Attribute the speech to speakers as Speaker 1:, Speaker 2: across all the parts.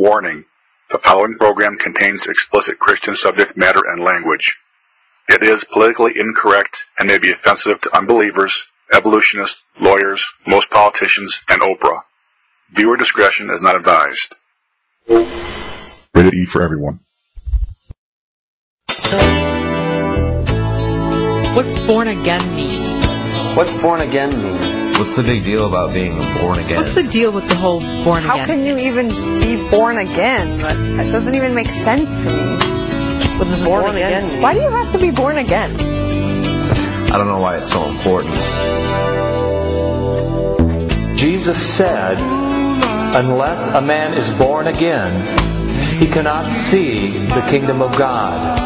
Speaker 1: Warning: the following program contains explicit Christian subject matter and language. It is politically incorrect and may be offensive to unbelievers, evolutionists, lawyers, most politicians, and Oprah. Viewer discretion is not advised. Rated E for everyone.
Speaker 2: What's born again mean?
Speaker 3: What's born again mean?
Speaker 4: What's the big deal about being born again?
Speaker 2: What's the deal with the whole born again?
Speaker 5: How can you even be born again? That doesn't even make sense to me.
Speaker 3: What does born again mean?
Speaker 5: Why do you have to be born again?
Speaker 4: I don't know why it's so important.
Speaker 3: Jesus said, unless a man is born again, he cannot see the kingdom of God.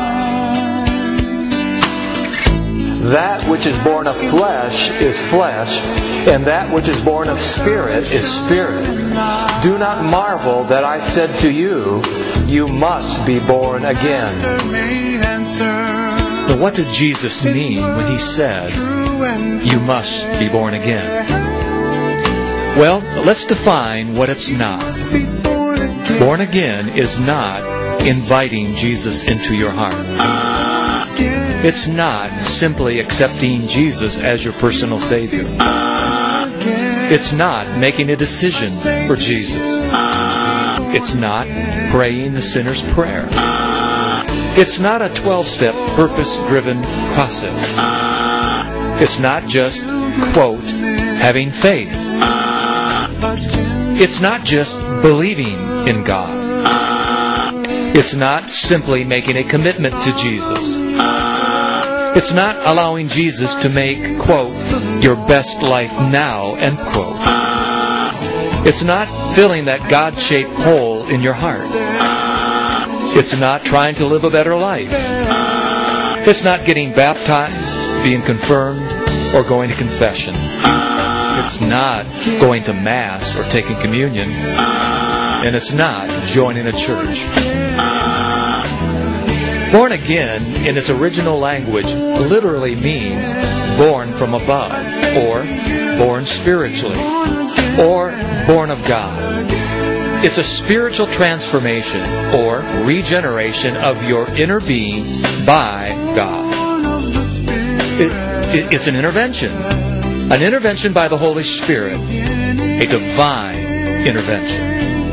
Speaker 3: That which is born of flesh is flesh, and that which is born of spirit is spirit. Do not marvel that I said to you, you must be born again.
Speaker 6: But what did Jesus mean when He said, you must be born again? Well, let's define what it's not. Born again is not inviting Jesus into your heart. It's not simply accepting Jesus as your personal Savior. It's not making a decision for Jesus. It's not praying the sinner's prayer. It's not a 12-step purpose-driven process. It's not just, quote, having faith. It's not just believing in God. It's not simply making a commitment to Jesus. It's not allowing Jesus to make, quote, your best life now, end quote. It's not filling that God-shaped hole in your heart. It's not trying to live a better life. It's not getting baptized, being confirmed, or going to confession. It's not going to Mass or taking communion. And it's not joining a church. Born again, in its original language, literally means born from above, or born spiritually, or born of God. It's a spiritual transformation, or regeneration of your inner being by God. It's an intervention by the Holy Spirit, a divine intervention.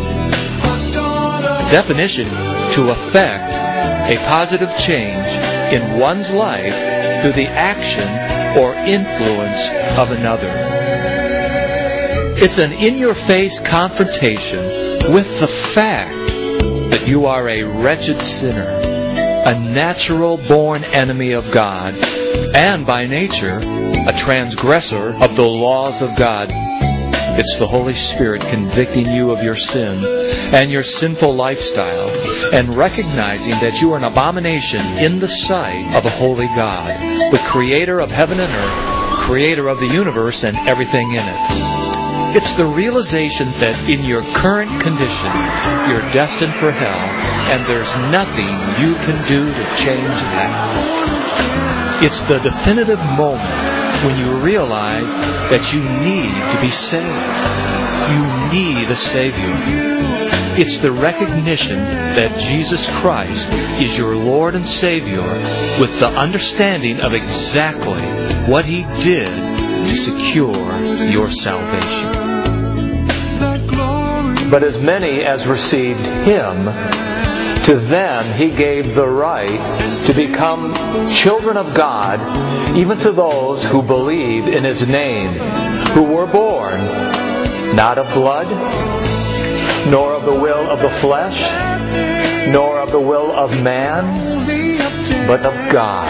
Speaker 6: Definition: to effect a positive change in one's life through the action or influence of another. It's an in-your-face confrontation with the fact that you are a wretched sinner, a natural-born enemy of God, and by nature, a transgressor of the laws of God. It's the Holy Spirit convicting you of your sins and your sinful lifestyle and recognizing that you are an abomination in the sight of a holy God, the Creator of heaven and earth, Creator of the universe and everything in it. It's the realization that in your current condition, you're destined for hell and there's nothing you can do to change that. It's the definitive moment when you realize that you need to be saved. You need a Savior. It's the recognition that Jesus Christ is your Lord and Savior with the understanding of exactly what He did to secure your salvation.
Speaker 3: But as many as received Him, to them He gave the right to become children of God, even to those who believe in His name, who were born not of blood, nor of the will of the flesh, nor of the will of man, but of God.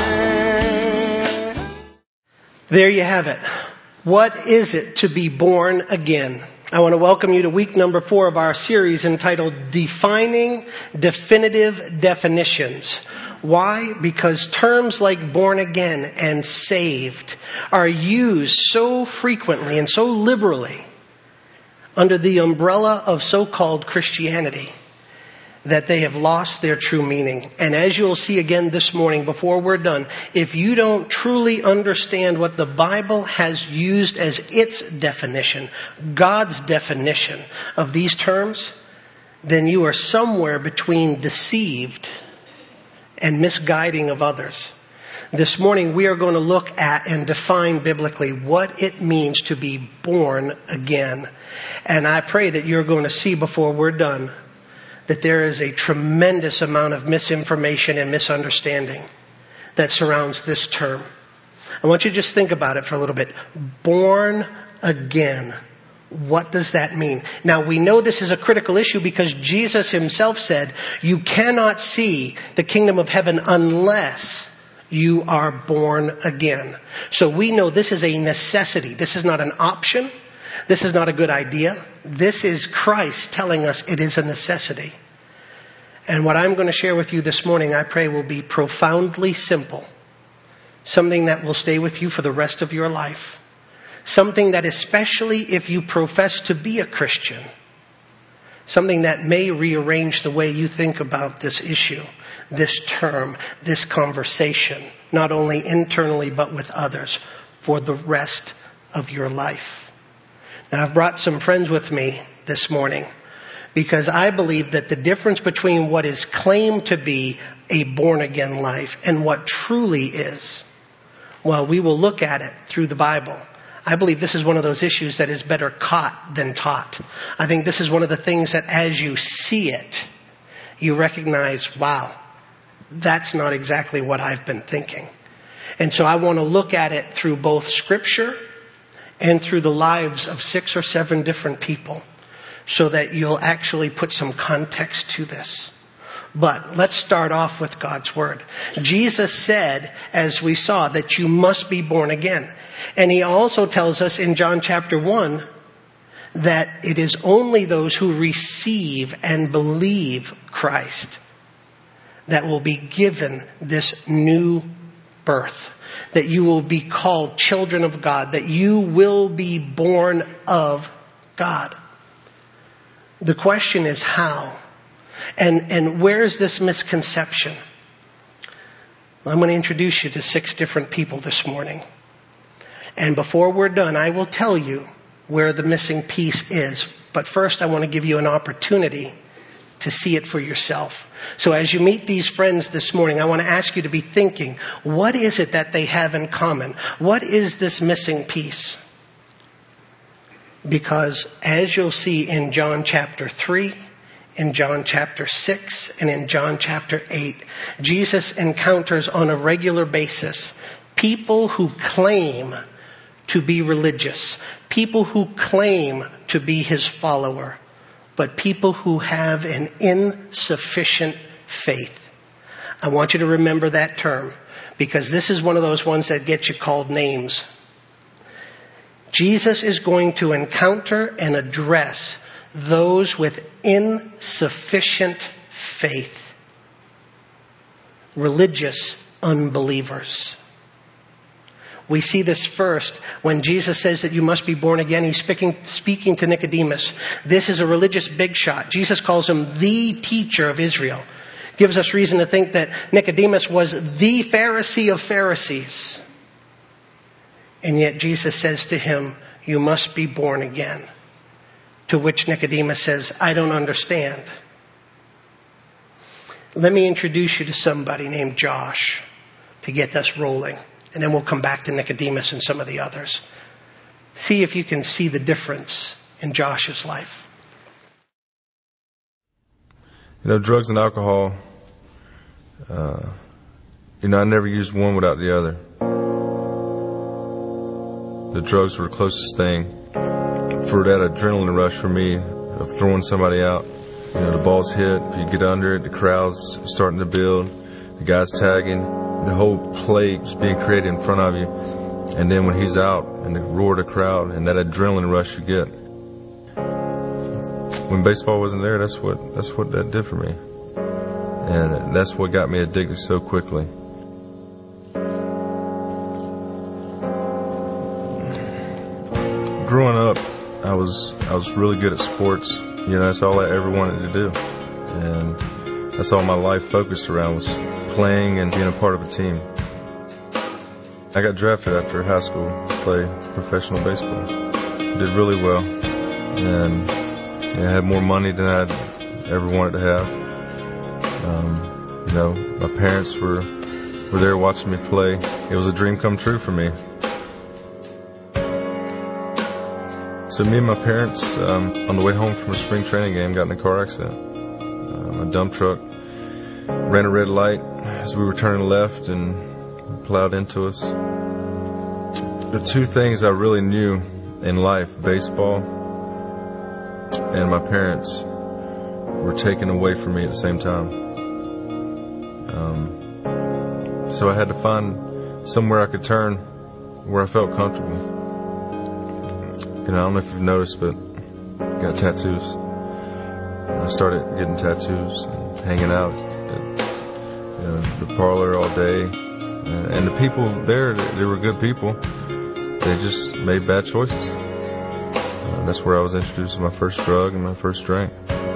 Speaker 7: There you have it. What is it to be born again? I want to welcome you to week number 4 of our series entitled Defining Definitive Definitions. Why? Because terms like born again and saved are used so frequently and so liberally under the umbrella of so-called Christianity that they have lost their true meaning. And as you'll see again this morning before we're done, if you don't truly understand what the Bible has used as its definition, God's definition of these terms, then you are somewhere between deceived and misguiding of others. This morning we are going to look at and define biblically what it means to be born again. And I pray that you're going to see before we're done that there is a tremendous amount of misinformation and misunderstanding that surrounds this term. I want you to just think about it for a little bit. Born again. What does that mean? Now we know this is a critical issue because Jesus himself said, you cannot see the kingdom of heaven unless you are born again. So we know this is a necessity. This is not an option. This is not a good idea. This is Christ telling us it is a necessity. And what I'm going to share with you this morning, I pray, will be profoundly simple. Something that will stay with you for the rest of your life. Something that, especially if you profess to be a Christian, something that may rearrange the way you think about this issue, this term, this conversation, not only internally but with others, for the rest of your life. Now, I've brought some friends with me this morning because I believe that the difference between what is claimed to be a born-again life and what truly is, well, we will look at it through the Bible. I believe this is one of those issues that is better caught than taught. I think this is one of the things that as you see it, you recognize, wow, that's not exactly what I've been thinking. And so I want to look at it through both Scripture and through the lives of 6 or 7 different people so that you'll actually put some context to this. But let's start off with God's Word. Jesus said, as we saw, that you must be born again. And he also tells us in John chapter 1 that it is only those who receive and believe Christ that will be given this new birth. That you will be called children of God. That you will be born of God. The question is how? And where is this misconception? I'm going to introduce you to 6 different people this morning. And before we're done, I will tell you where the missing piece is. But first, I want to give you an opportunity to see it for yourself. So as you meet these friends this morning, I want to ask you to be thinking, what is it that they have in common? What is this missing piece? Because as you'll see in John chapter 3, in John chapter 6, and in John chapter 8, Jesus encounters on a regular basis people who claim to be religious, people who claim to be his follower, but people who have an insufficient faith. I want you to remember that term because this is one of those ones that gets you called names. Jesus is going to encounter and address those with insufficient faith. Religious unbelievers. We see this first when Jesus says that you must be born again. He's speaking to Nicodemus. This is a religious big shot. Jesus calls him the teacher of Israel. Gives us reason to think that Nicodemus was the Pharisee of Pharisees. And yet Jesus says to him, you must be born again. To which Nicodemus says, I don't understand. Let me introduce you to somebody named Josh to get us rolling. And then we'll come back to Nicodemus and some of the others. See if you can see the difference in Josh's life.
Speaker 8: Drugs and alcohol, I never used one without the other. The drugs were the closest thing for that adrenaline rush for me of throwing somebody out. The ball's hit, you get under it, the crowd's starting to build, the guy's tagging, the whole play is being created in front of you. And then when he's out and the roar of the crowd and that adrenaline rush you get. When baseball wasn't there, that's what that did for me. And that's what got me addicted so quickly. Growing up, I was really good at sports. That's all I ever wanted to do. And that's all my life focused around was playing and being a part of a team. I got drafted after high school to play professional baseball. Did really well. And I had more money than I'd ever wanted to have. My parents were there watching me play. It was a dream come true for me. So me and my parents, on the way home from a spring training game, got in a car accident. A dump truck ran a red light as we were turning left and plowed into us. The two things I really knew in life, baseball and my parents, were taken away from me at the same time. So I had to find somewhere I could turn where I felt comfortable. I don't know if you've noticed, but I got tattoos. I started getting tattoos and hanging out at the parlor all day. And the people there, they were good people. They just made bad choices. That's where I was introduced to my first drug and my first drink.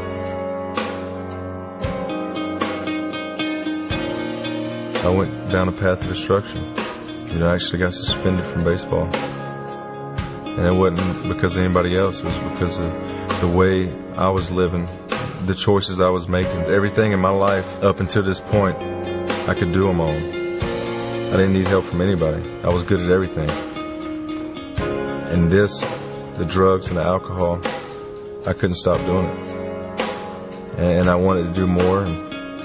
Speaker 8: I went down a path of destruction. I actually got suspended from baseball. And it wasn't because of anybody else. It was because of the way I was living, the choices I was making. Everything in my life up until this point, I could do on my own. I didn't need help from anybody. I was good at everything. And the drugs and the alcohol, I couldn't stop doing it. And I wanted to do more. And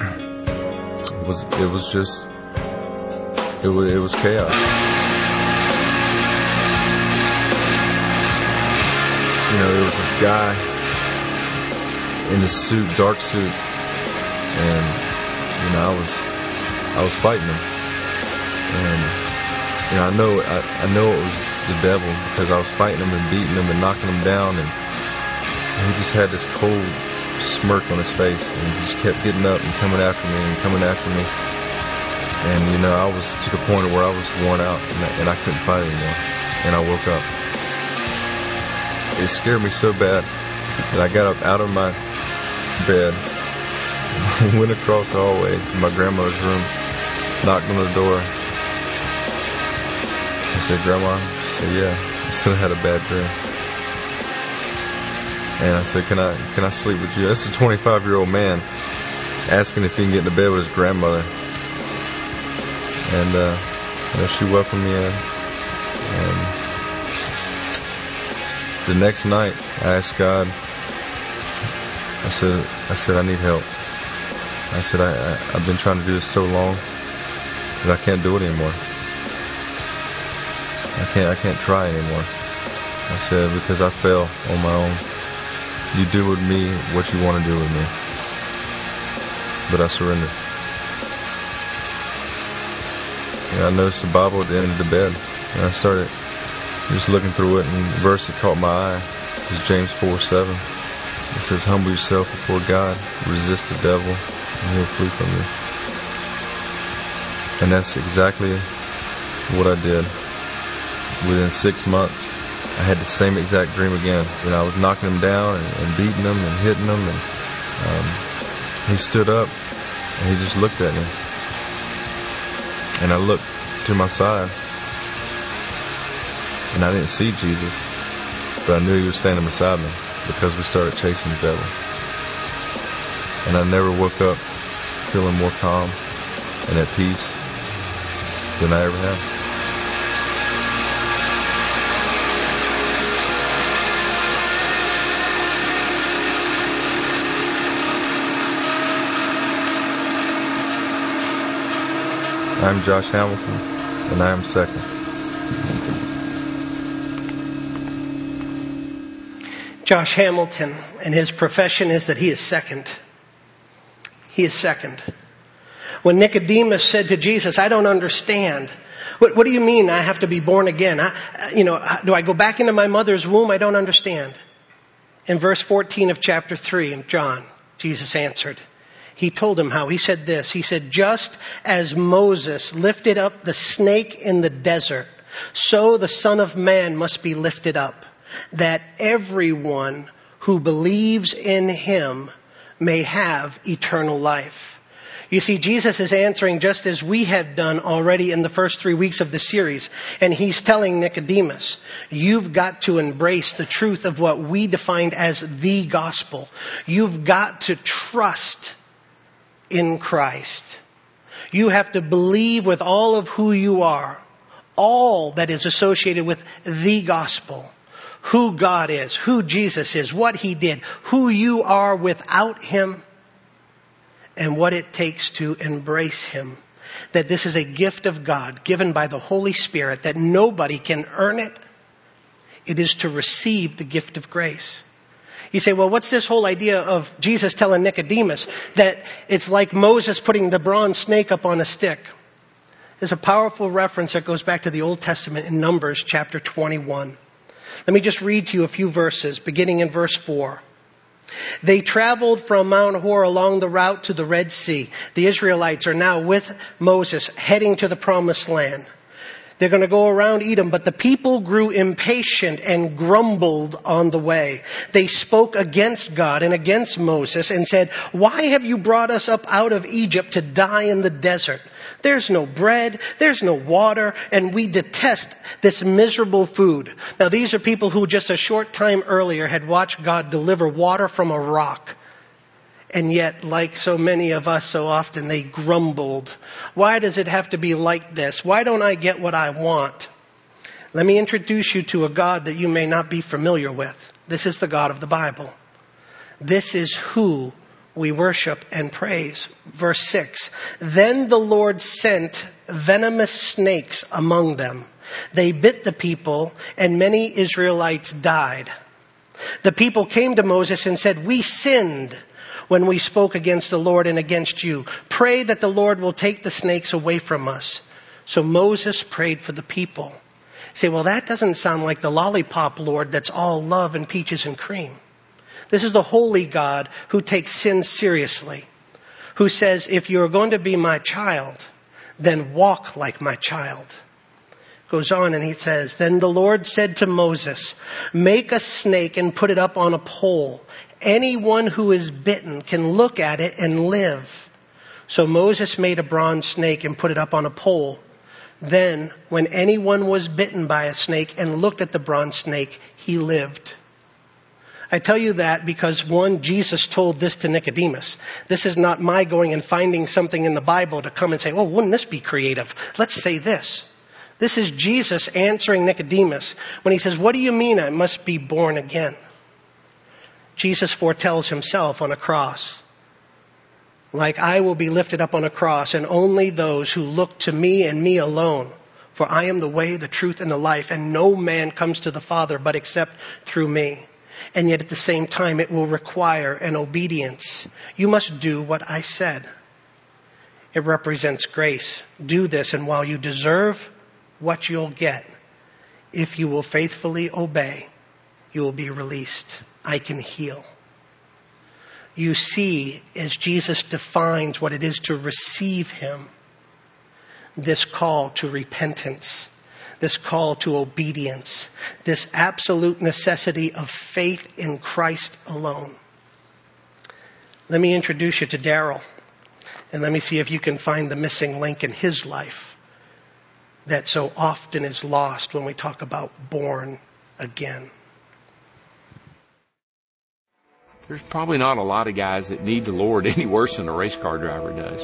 Speaker 8: it was chaos. There was this guy in this suit, dark suit, and I was fighting him. And I know it was the devil because I was fighting him and beating him and knocking him down, and he just had this cold smirk on his face, and he just kept getting up and coming after me and coming after me. And I was to the point where I was worn out and I couldn't fight anymore. And I woke up. It scared me so bad that I got up out of my bed, went across the hallway to my grandmother's room, knocked on the door. I said, "Grandma?" She said, "Yeah." I said, "I had a bad dream." And I said, "Can I sleep with you?" That's a 25-year-old man asking if he can get into bed with his grandmother. And she welcomed me in. And the next night, I asked God. I said, "I need help." I said, I've been trying to do this so long that I can't do it anymore. I can't try anymore. I said, because I fell on my own. You do with me what you want to do with me. But I surrendered. And I noticed the Bible at the end of the bed. And I started just looking through it, and the verse that caught my eye was James 4:7. It says, "Humble yourself before God, resist the devil, and he'll flee from you." And that's exactly what I did. Within 6 months, I had the same exact dream again. I was knocking him down and beating him and hitting him, and he stood up and he just looked at me. And I looked to my side, and I didn't see Jesus, but I knew he was standing beside me because we started chasing the devil. And I never woke up feeling more calm and at peace than I ever have. I'm Josh Hamilton, and I am second.
Speaker 7: Josh Hamilton, and his profession is that he is second. He is second. When Nicodemus said to Jesus, "I don't understand. What do you mean I have to be born again? Do I go back into my mother's womb? I don't understand." In verse 14 of chapter 3 of John, Jesus answered. He told him how. He said this. He said, "Just as Moses lifted up the snake in the desert, so the Son of Man must be lifted up, that everyone who believes in him may have eternal life." You see, Jesus is answering just as we have done already in the first 3 weeks of the series. And he's telling Nicodemus, you've got to embrace the truth of what we defined as the gospel. You've got to trust in Christ. You have to believe with all of who you are, all that is associated with the gospel. Who God is, who Jesus is, what he did, who you are without him, and what it takes to embrace him. That this is a gift of God given by the Holy Spirit, that nobody can earn it. It is to receive the gift of grace. You say, well, what's this whole idea of Jesus telling Nicodemus that it's like Moses putting the bronze snake up on a stick? There's a powerful reference that goes back to the Old Testament in Numbers chapter 21. Let me just read to you a few verses, beginning in verse 4. They traveled from Mount Hor along the route to the Red Sea. The Israelites are now with Moses, heading to the Promised Land. They're going to go around Edom, but the people grew impatient and grumbled on the way. They spoke against God and against Moses and said, why have you brought us up out of Egypt to die in the desert? There's no bread, there's no water, and we detest this miserable food. Now, these are people who just a short time earlier had watched God deliver water from a rock. And yet, like so many of us so often, they grumbled. Why does it have to be like this? Why don't I get what I want? Let me introduce you to a God that you may not be familiar with. This is the God of the Bible. This is who we worship and praise. Verse 6. Then the Lord sent venomous snakes among them. They bit the people, and many Israelites died. The people came to Moses and said, we sinned when we spoke against the Lord and against you. Pray that the Lord will take the snakes away from us. So Moses prayed for the people. You say, well, that doesn't sound like the lollipop Lord that's all love and peaches and cream. This is the holy God who takes sin seriously, who says, if you're going to be my child, then walk like my child. Goes on and he says, then the Lord said to Moses, make a snake and put it up on a pole. Anyone who is bitten can look at it and live. So Moses made a bronze snake and put it up on a pole. Then when anyone was bitten by a snake and looked at the bronze snake, he lived. I tell you that because, one, Jesus told this to Nicodemus. This is not my going and finding something in the Bible to come and say, oh, wouldn't this be creative? Let's say this. This is Jesus answering Nicodemus when he says, what do you mean I must be born again? Jesus foretells himself on a cross. Like I will be lifted up on a cross, and only those who look to me and me alone. For I am the way, the truth, and the life, and no man comes to the Father but except through me. And yet at the same time, it will require an obedience. You must do what I said. It represents grace. Do this, and while you deserve what you'll get, if you will faithfully obey, you will be released. I can heal. You see, as Jesus defines what it is to receive him, this call to repentance, this call to obedience, this absolute necessity of faith in Christ alone. Let me introduce you to Daryl, and let me see if you can find the missing link in his life that so often is lost when we talk about born again.
Speaker 9: There's probably not a lot of guys that need the Lord any worse than a race car driver does.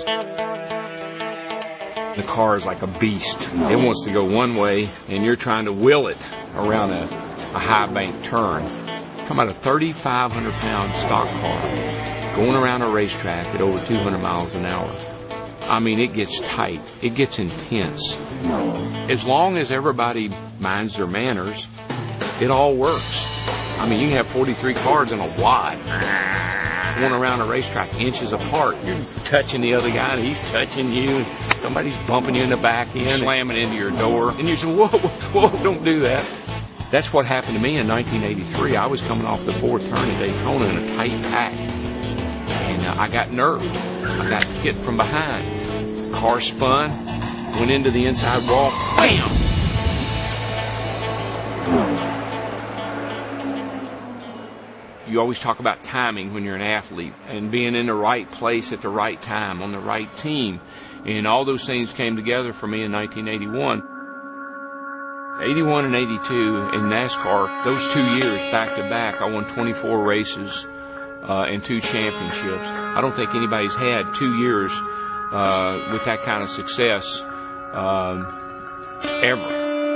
Speaker 9: The car is like a beast. It wants to go one way, and you're trying to will it around a high bank turn. Come out a 3,500-pound stock car going around a racetrack at over 200 miles an hour. I mean, it gets tight. It gets intense. As long as everybody minds their manners, it all works. I mean, you can have 43 cars in a wad going around a racetrack inches apart. You're touching the other guy, and he's touching you. Somebody's bumping you in the back end, slamming into your door. And you say, whoa, don't do that. That's what happened to me in 1983. I was coming off the fourth turn at Daytona in a tight pack. And I got nerfed. I got hit from behind. Car spun, went into the inside wall. Bam! You always talk about timing when you're an athlete and being in the right place at the right time on the right team. And all those things came together for me in 1981. 81 and 82 in NASCAR, those 2 years back to back, I won 24 races and 2 championships. I don't think anybody's had 2 years with that kind of success ever.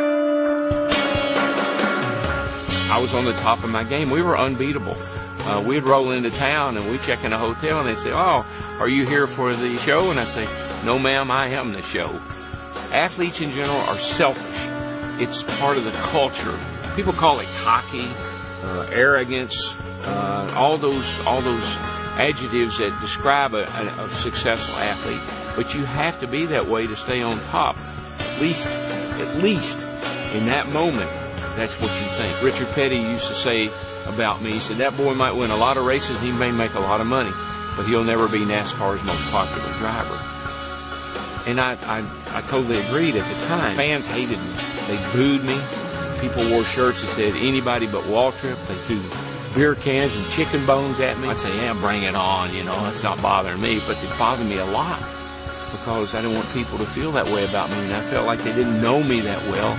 Speaker 9: I was on the top of my game. We were unbeatable. We'd roll into town and we'd check in a hotel and they'd say, "Oh, are you here for the show?" And I'd say, "No, ma'am, I am the show." Athletes in general are selfish. It's part of the culture. People call it cocky, arrogance, all those adjectives that describe a successful athlete. But you have to be that way to stay on top. At least in that moment, that's what you think. Richard Petty used to say about me, he said, "That boy might win a lot of races, he may make a lot of money, but he'll never be NASCAR's most popular driver." And I totally agreed at the time. Fans hated me. They booed me. People wore shirts that said anybody but Waltrip. They threw beer cans and chicken bones at me. I'd say, "Yeah, bring it on, it's not bothering me." But it bothered me a lot because I didn't want people to feel that way about me, and I felt like they didn't know me that well.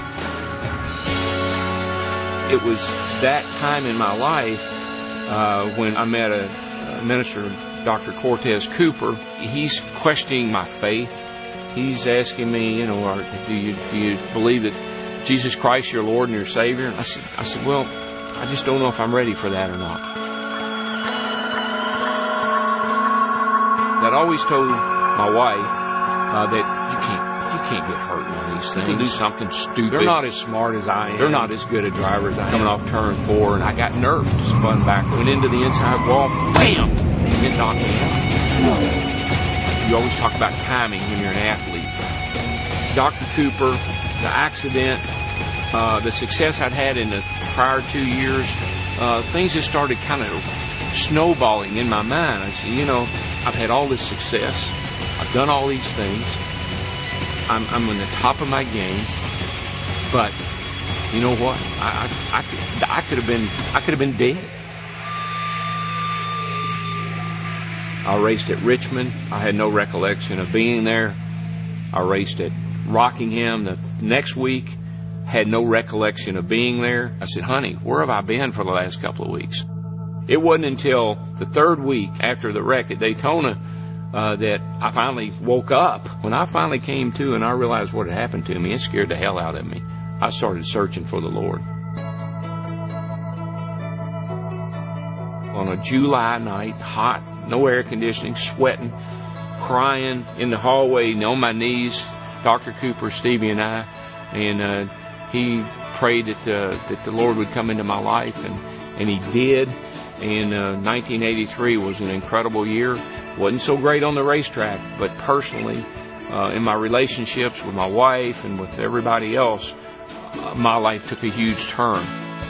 Speaker 9: It was that time in my life when I met a minister, Dr. Cortez Cooper. He's questioning my faith. He's asking me, do you believe that Jesus Christ is your Lord and your Savior? And I said, "Well, I just don't know if I'm ready for that or not." I'd always told my wife that you can't get hurt in these things. You can do something stupid. They're not as smart as I am. They're not as good a driver as I am. Coming off turn 4, and I got nerfed, spun back, went into the inside wall, bam, and it knocked me out. You always talk about timing when you're an athlete. Dr. Cooper, the accident, the success I'd had in the prior 2 years, things just started kind of snowballing in my mind. I said, I've had all this success. I've done all these things. I'm on the top of my game. But you know what? I could have been dead. I raced at Richmond. I had no recollection of being there. I raced at Rockingham the next week. Had no recollection of being there. I said, "Honey, where have I been for the last couple of weeks?" It wasn't until the 3rd week after the wreck at Daytona that I finally woke up. When I finally came to and I realized what had happened to me, it scared the hell out of me. I started searching for the Lord. On a July night, hot, no air conditioning, sweating, crying in the hallway, on my knees, Dr. Cooper, Stevie, and I, and he prayed that the Lord would come into my life, and he did. And 1983 was an incredible year. Wasn't so great on the racetrack, but personally, in my relationships with my wife and with everybody else, my life took a huge turn.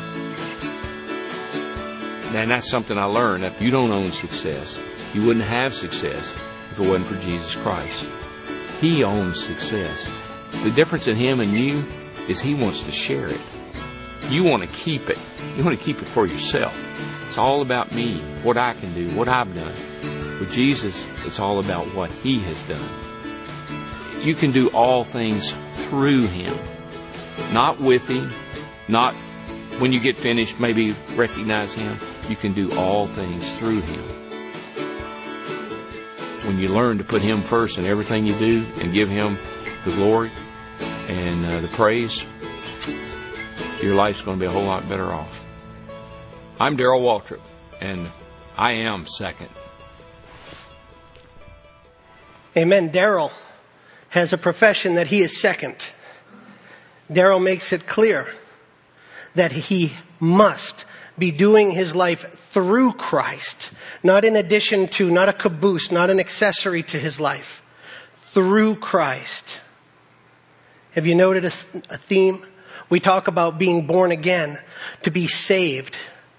Speaker 9: And that's something I learned. If you don't own success, you wouldn't have success if it wasn't for Jesus Christ. He owns success. The difference in him and you is he wants to share it. You want to keep it. You want to keep it for yourself. It's all about me, what I can do, what I've done. With Jesus, it's all about what he has done. You can do all things through him, not with him, not when you get finished, maybe recognize him. You can do all things through him. When you learn to put him first in everything you do and give him the glory and the praise, your life's going to be a whole lot better off. I'm Darrell Waltrip, and I am second.
Speaker 7: Amen. Darrell has a profession that he is second. Darrell makes it clear that he must be doing his life through Christ, not in addition to, not a caboose, not an accessory to his life, through Christ. Have you noted a theme? We talk about being born again, to be saved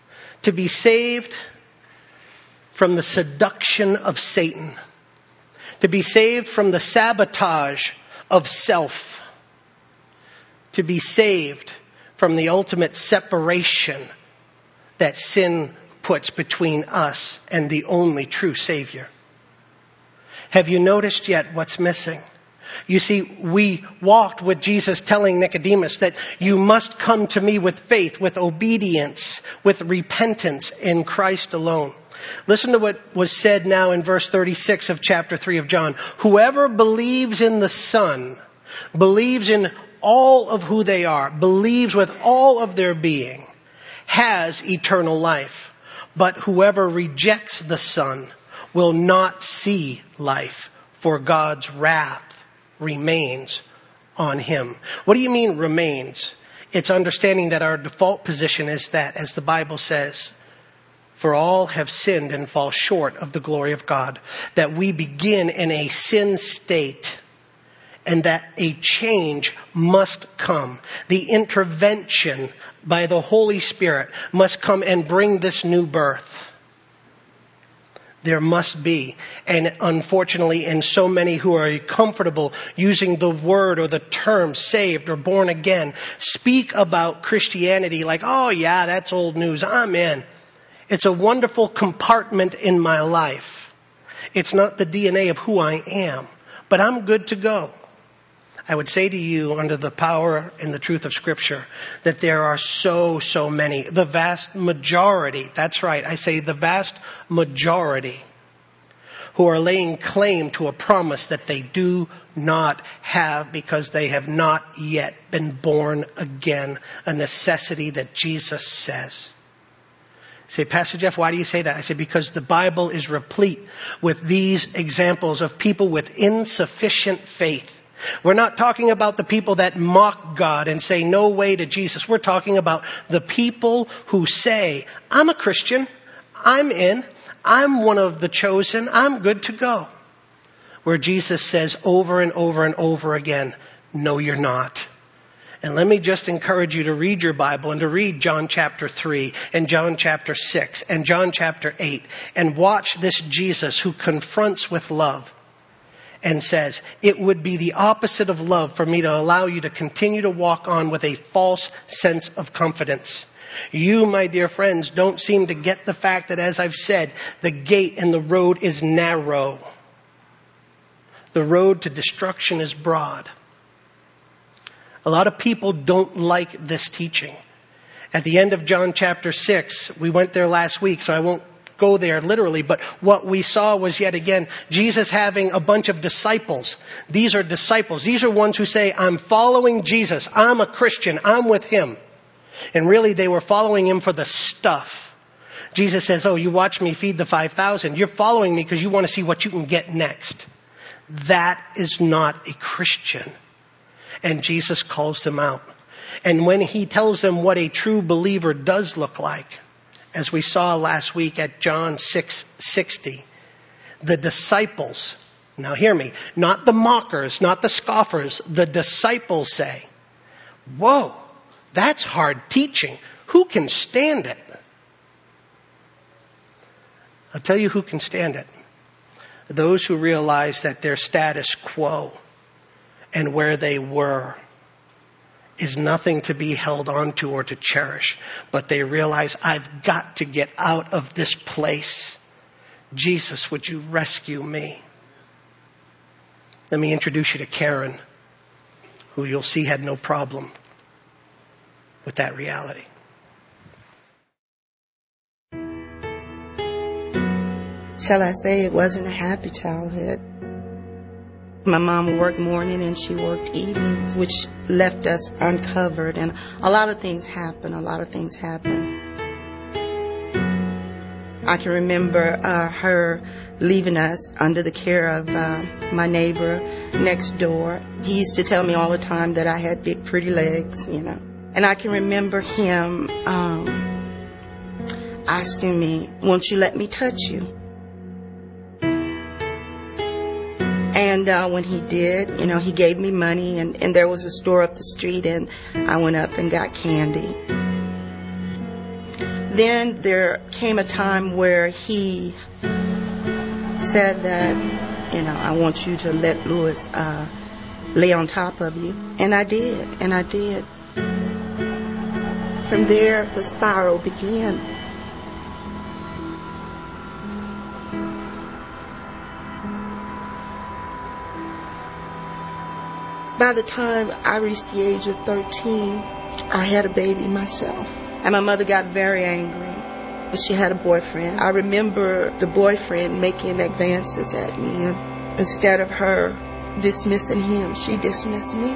Speaker 7: from the seduction of Satan, to be saved from the sabotage of self, to be saved from the ultimate separation that sin puts between us and the only true Savior. Have you noticed yet what's missing? You see, we walked with Jesus telling Nicodemus that you must come to me with faith, with obedience, with repentance in Christ alone. Listen to what was said now in verse 36 of chapter 3 of John. Whoever believes in the Son, believes in all of who they are, believes with all of their being, has eternal life. But whoever rejects the Son will not see life, for God's wrath remains on him. What do you mean remains? It's understanding that our default position is that, as the Bible says, for all have sinned and fall short of the glory of God. That we begin in a sin state and that a change must come. The intervention by the Holy Spirit must come and bring this new birth. There must be. And unfortunately, in so many who are comfortable using the word or the term saved or born again, speak about Christianity like, oh yeah, that's old news. I'm in. It's a wonderful compartment in my life. It's not the DNA of who I am, but I'm good to go. I would say to you, under the power and the truth of Scripture, that there are so many, the vast majority, that's right, I say the vast majority, who are laying claim to a promise that they do not have because they have not yet been born again, a necessity that Jesus says. You say, Pastor Jeff, why do you say that? I say, because the Bible is replete with these examples of people with insufficient faith. We're not talking about the people that mock God and say no way to Jesus. We're talking about the people who say, I'm a Christian, I'm in, I'm one of the chosen, I'm good to go. Where Jesus says over and over and over again, no, you're not. And let me just encourage you to read your Bible and to read John chapter 3 and John chapter 6 and John chapter 8 and watch this Jesus who confronts with love and says, it would be the opposite of love for me to allow you to continue to walk on with a false sense of confidence. You, my dear friends, don't seem to get the fact that, as I've said, the gate and the road is narrow. The road to destruction is broad. A lot of people don't like this teaching. At the end of John chapter 6, we went there last week, so I won't go there literally, but what we saw was yet again Jesus having a bunch of disciples. These are disciples. These are ones who say, I'm following Jesus. I'm a Christian. I'm with him. And really they were following him for the stuff. Jesus says, oh, you watch me feed the 5,000. You're following me because you want to see what you can get next. That is not a Christian. And Jesus calls them out. And when he tells them what a true believer does look like, as we saw last week at John 6:60, the disciples, now hear me, not the mockers, not the scoffers, the disciples say, whoa, that's hard teaching. Who can stand it? I'll tell you who can stand it. Those who realize that their status quo and where they were is nothing to be held on to or to cherish. But they realize, I've got to get out of this place. Jesus, would you rescue me? Let me introduce you to Karen, who you'll see had no problem with that reality.
Speaker 10: Shall I say it wasn't a happy childhood? My mom worked morning and she worked evenings, which left us uncovered. And a lot of things happened. I can remember her leaving us under the care of my neighbor next door. He used to tell me all the time that I had big, pretty legs, you know. And I can remember him asking me, won't you let me touch you? And when he did, you know, he gave me money, and there was a store up the street, and I went up and got candy. Then there came a time where he said that, you know, I want you to let Louis lay on top of you. And I did. From there, the spiral began. By the time I reached the age of 13, I had a baby myself. And my mother got very angry. But she had a boyfriend. I remember the boyfriend making advances at me. And instead of her dismissing him, she dismissed me.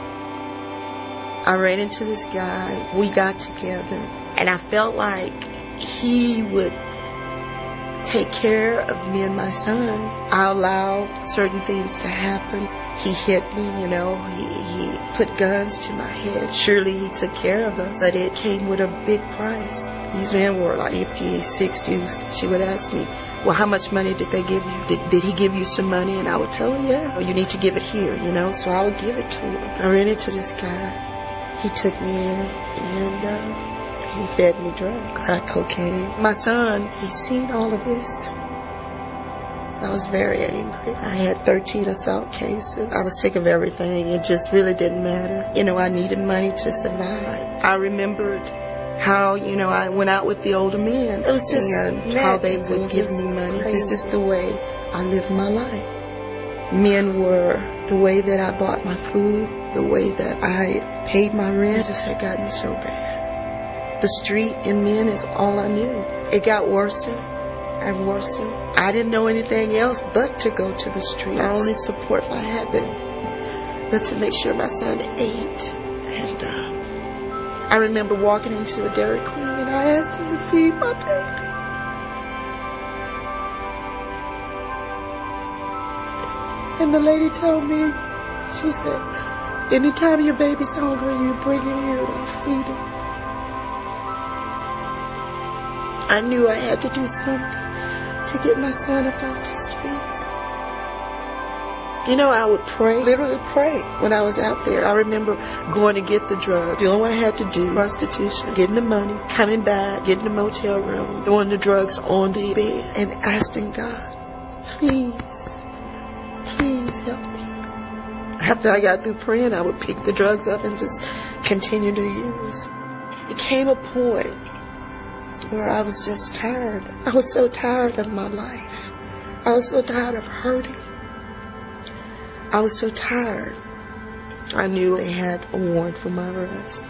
Speaker 10: I ran into this guy. We got together. And I felt like he would take care of me and my son. I allowed certain things to happen. He hit me, he put guns to my head. Surely he took care of us, but it came with a big price. These men were like 50s, 60s. She would ask me, well, how much money did they give you? Did he give you some money? And I would tell her, yeah, you need to give it here, so I would give it to her. I ran into this guy. He took me in and he fed me drugs, crack cocaine. My son, he's seen all of this. I was very angry. I had 13 assault cases. I was sick of everything. It just really didn't matter. I needed money to survive. I remembered how, I went out with the older men. It was just how they would give me money. This is the way I lived my life. Men were the way that I bought my food, the way that I paid my rent. It just had gotten so bad. The street and men is all I knew. It got worse and worse. I didn't know anything else but to go to the streets. Not only support my habit, but to make sure my son ate. And I remember walking into a Dairy Queen and I asked him to feed my baby. And the lady told me, she said, anytime your baby's hungry, you bring him here and feed him. I knew I had to do something to get my son up off the streets. I would pray, literally pray when I was out there. I remember going to get the drugs, doing what I had to do, prostitution, getting the money, coming back, getting the motel room, throwing the drugs on the bed, and asking God, please help me. After I got through praying, I would pick the drugs up and just continue to use. It came a point where I was just tired. I was so tired of my life. I was so tired of hurting. I was so tired. I knew they had a warrant for my arrest,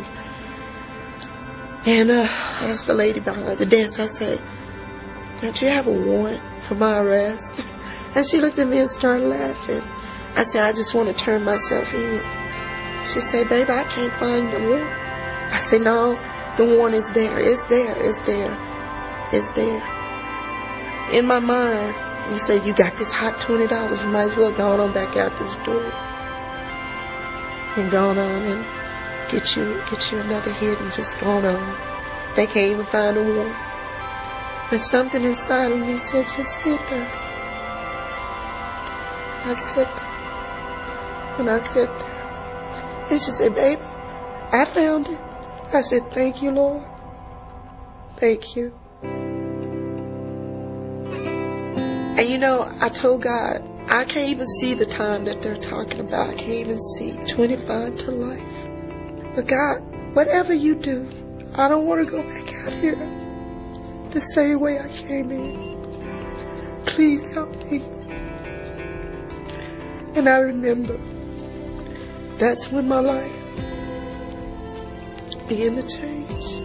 Speaker 10: And I asked the lady behind the desk, I said, don't you have a warrant for my arrest? And she looked at me and started laughing. I said, I just want to turn myself in. She said, baby, I can't find your warrant. I said, no. The warrant is there. It's there. It's there. It's there. In my mind, he said, you got this hot $20. You might as well go on back out this door. And go on and get you another hit and just go on. They can't even find a warrant. But something inside of me said, just sit there. I sat there. And I sat there. And she said, baby, I found it. I said, thank you, Lord. Thank you. And I told God, I can't even see the time that they're talking about. I can't even see 25 to life. But God, whatever you do, I don't want to go back out here the same way I came in. Please help me. And I remember that's when my life began to change.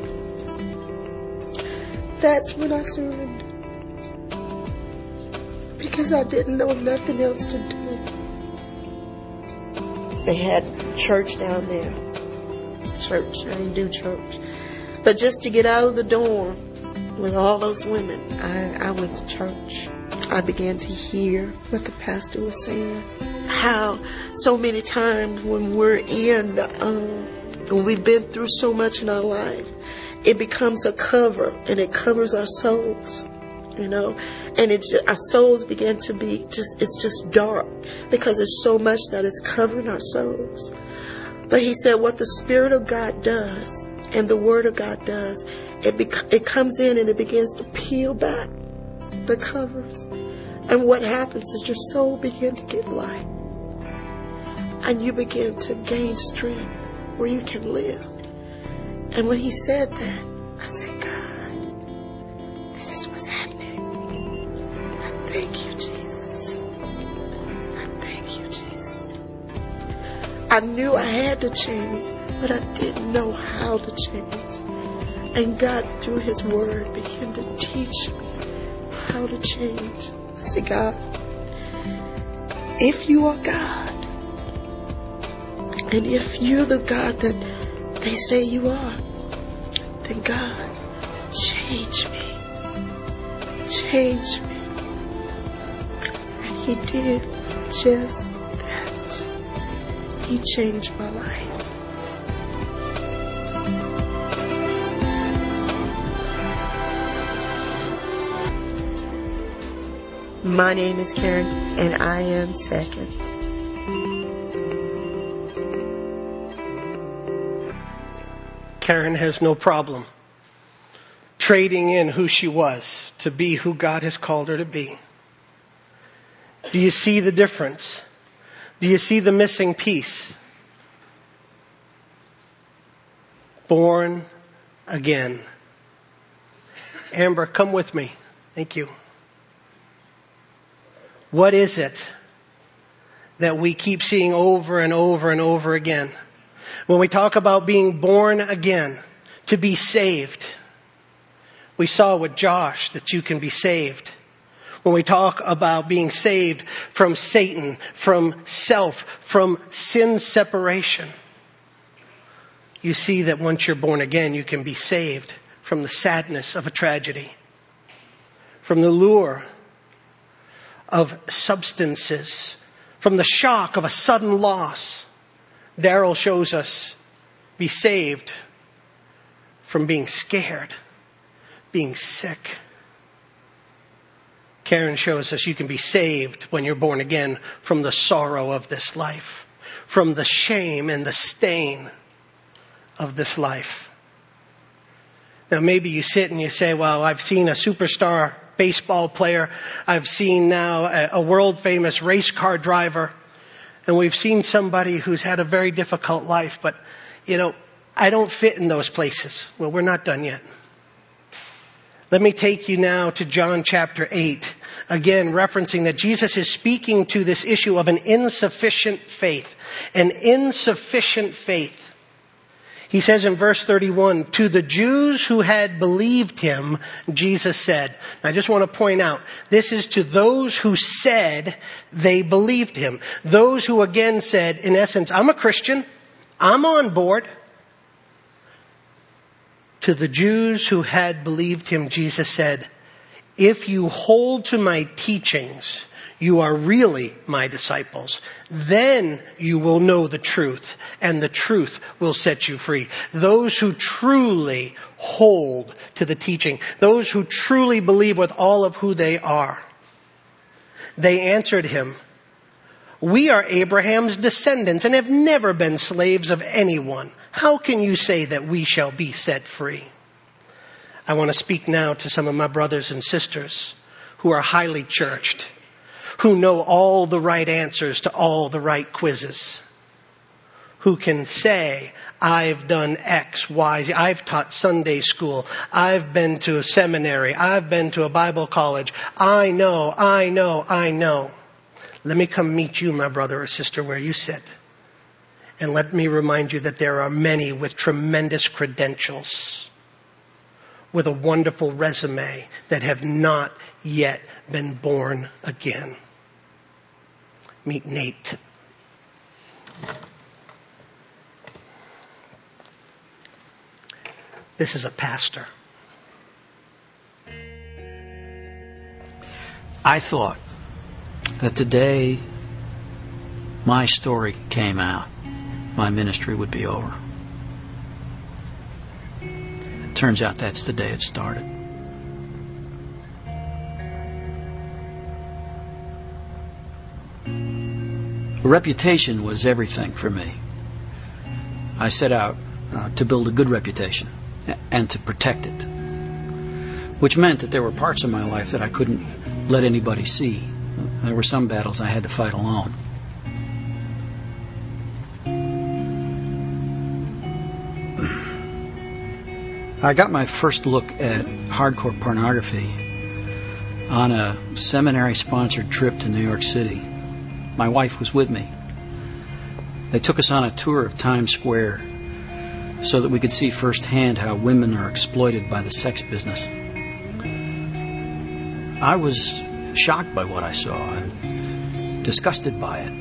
Speaker 10: That's when I surrendered. Because I didn't know nothing else to do. They had church down there. Church. I didn't do church. But just to get out of the dorm with all those women, I went to church. I began to hear what the pastor was saying. How so many times when we're when we've been through so much in our life, it becomes a cover and it covers our souls, and our souls begin to be it's just dark because there's so much that is covering our souls. But he said what the Spirit of God does and the Word of God does, it comes in and it begins to peel back the covers. And what happens is your soul begins to get light. And you begin to gain strength where you can live. And when he said that, I said, God, this is what's happening. I thank you, Jesus. I thank you, Jesus.
Speaker 11: I knew I had to change, but I didn't know how to change. And God, through His Word, began to teach me how to change. I said, God, if you are God, and if you're the God that they say you are, then God, change me. Change me. And He did just that. He changed my life. My name is Karen, and I am second.
Speaker 7: Karen has no problem trading in who she was to be who God has called her to be. Do you see the difference? Do you see the missing piece? Born again. Amber, come with me. Thank you. What is it that we keep seeing over and over and over again? When we talk about being born again, to be saved, we saw with Josh that you can be saved. When we talk about being saved from Satan, from self, from sin separation, you see that once you're born again, you can be saved from the sadness of a tragedy, from the lure of substances, from the shock of a sudden loss. Daryl shows us be saved from being scared, being sick. Karen shows us you can be saved when you're born again from the sorrow of this life, from the shame and the stain of this life. Now maybe you sit and you say, well, I've seen a superstar baseball player. I've seen now a world famous race car driver. And we've seen somebody who's had a very difficult life. But, I don't fit in those places. Well, we're not done yet. Let me take you now to John chapter 8. Again, referencing that Jesus is speaking to this issue of an insufficient faith. An insufficient faith. He says in verse 31, to the Jews who had believed him, Jesus said. I just want to point out, this is to those who said they believed him. Those who again said, in essence, I'm a Christian. I'm on board. To the Jews who had believed him, Jesus said, if you hold to my teachings, you are really my disciples. Then you will know the truth, and the truth will set you free. Those who truly hold to the teaching, those who truly believe with all of who they are. They answered him, we are Abraham's descendants and have never been slaves of anyone. How can you say that we shall be set free? I want to speak now to some of my brothers and sisters who are highly churched, who know all the right answers to all the right quizzes, who can say, I've done X, Y, Z. I've taught Sunday school. I've been to a seminary. I've been to a Bible college. I know. Let me come meet you, my brother or sister, where you sit. And let me remind you that there are many with tremendous credentials, with a wonderful resume, that have not yet been born again. Meet Nate. This is a pastor.
Speaker 12: I thought that the day my story came out, my ministry would be over. Turns out that's the day it started. Reputation was everything for me. I set out to build a good reputation and to protect it, which meant that there were parts of my life that I couldn't let anybody see. There were some battles I had to fight alone. I got my first look at hardcore pornography on a seminary-sponsored trip to New York City. My wife was with me. They took us on a tour of Times Square so that we could see firsthand how women are exploited by the sex business. I was shocked by what I saw and disgusted by it.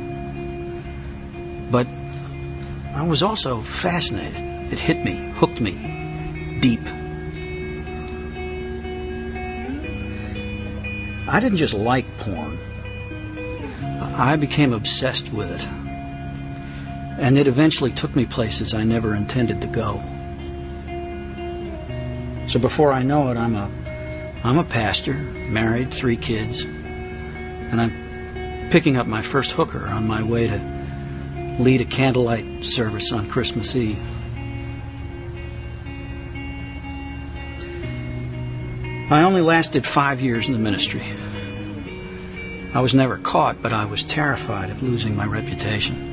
Speaker 12: But I was also fascinated. It hit me, hooked me, deep. I didn't just like porn. I became obsessed with it. And it eventually took me places I never intended to go. So before I know it, I'm a pastor, married, 3 kids, and I'm picking up my first hooker on my way to lead a candlelight service on Christmas Eve. I only lasted 5 years in the ministry. I was never caught, but I was terrified of losing my reputation.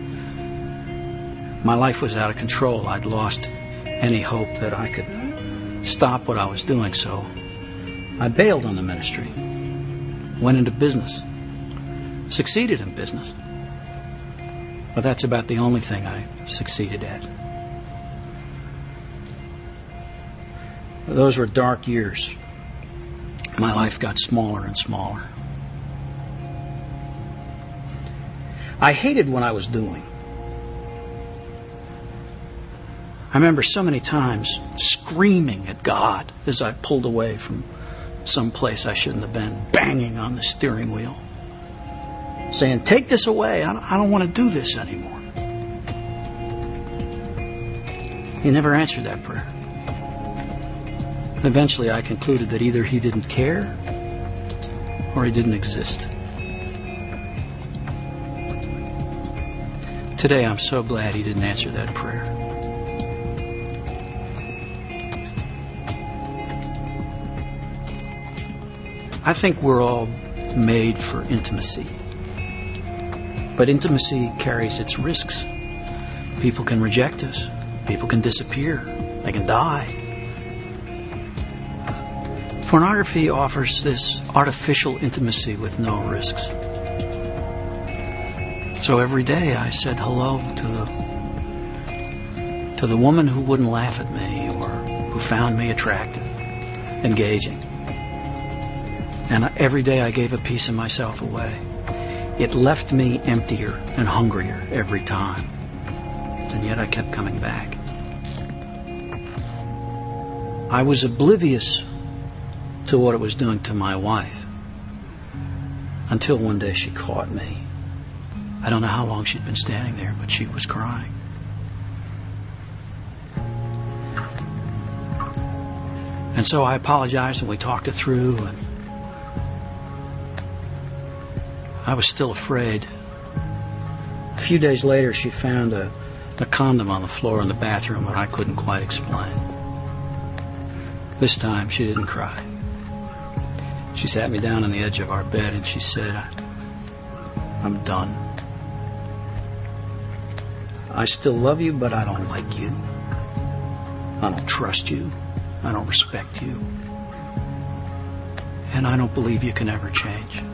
Speaker 12: My life was out of control. I'd lost any hope that I could stop what I was doing, so I bailed on the ministry, went into business, succeeded in business. But that's about the only thing I succeeded at. Those were dark years. My life got smaller and smaller. I hated what I was doing. I remember so many times screaming at God as I pulled away from some place I shouldn't have been, banging on the steering wheel, saying, "Take this away. I don't want to do this anymore." He never answered that prayer. Eventually I concluded that either he didn't care or he didn't exist. Today I'm so glad he didn't answer that prayer. I think we're all made for intimacy. But intimacy carries its risks. People can reject us. People can disappear. They can die. Pornography offers this artificial intimacy with no risks. So every day I said hello to the woman who wouldn't laugh at me or who found me attractive, engaging. And every day I gave a piece of myself away. It left me emptier and hungrier every time. And yet I kept coming back. I was oblivious to what it was doing to my wife until one day she caught me. I don't know how long she'd been standing there, but she was crying. And so I apologized and we talked it through, and I was still afraid. A few days later, she found a condom on the floor in the bathroom that I couldn't quite explain. This time, she didn't cry. She sat me down on the edge of our bed and she said, "I'm done. I still love you, but I don't like you. I don't trust you. I don't respect you. And I don't believe you can ever change."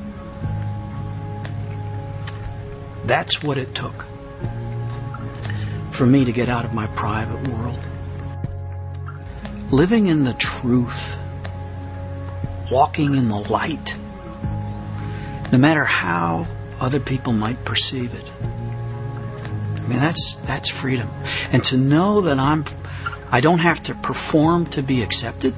Speaker 12: That's what it took for me to get out of my private world. Living in the truth, walking in the light, no matter how other people might perceive it. I mean, that's freedom. And to know that I don't have to perform to be accepted.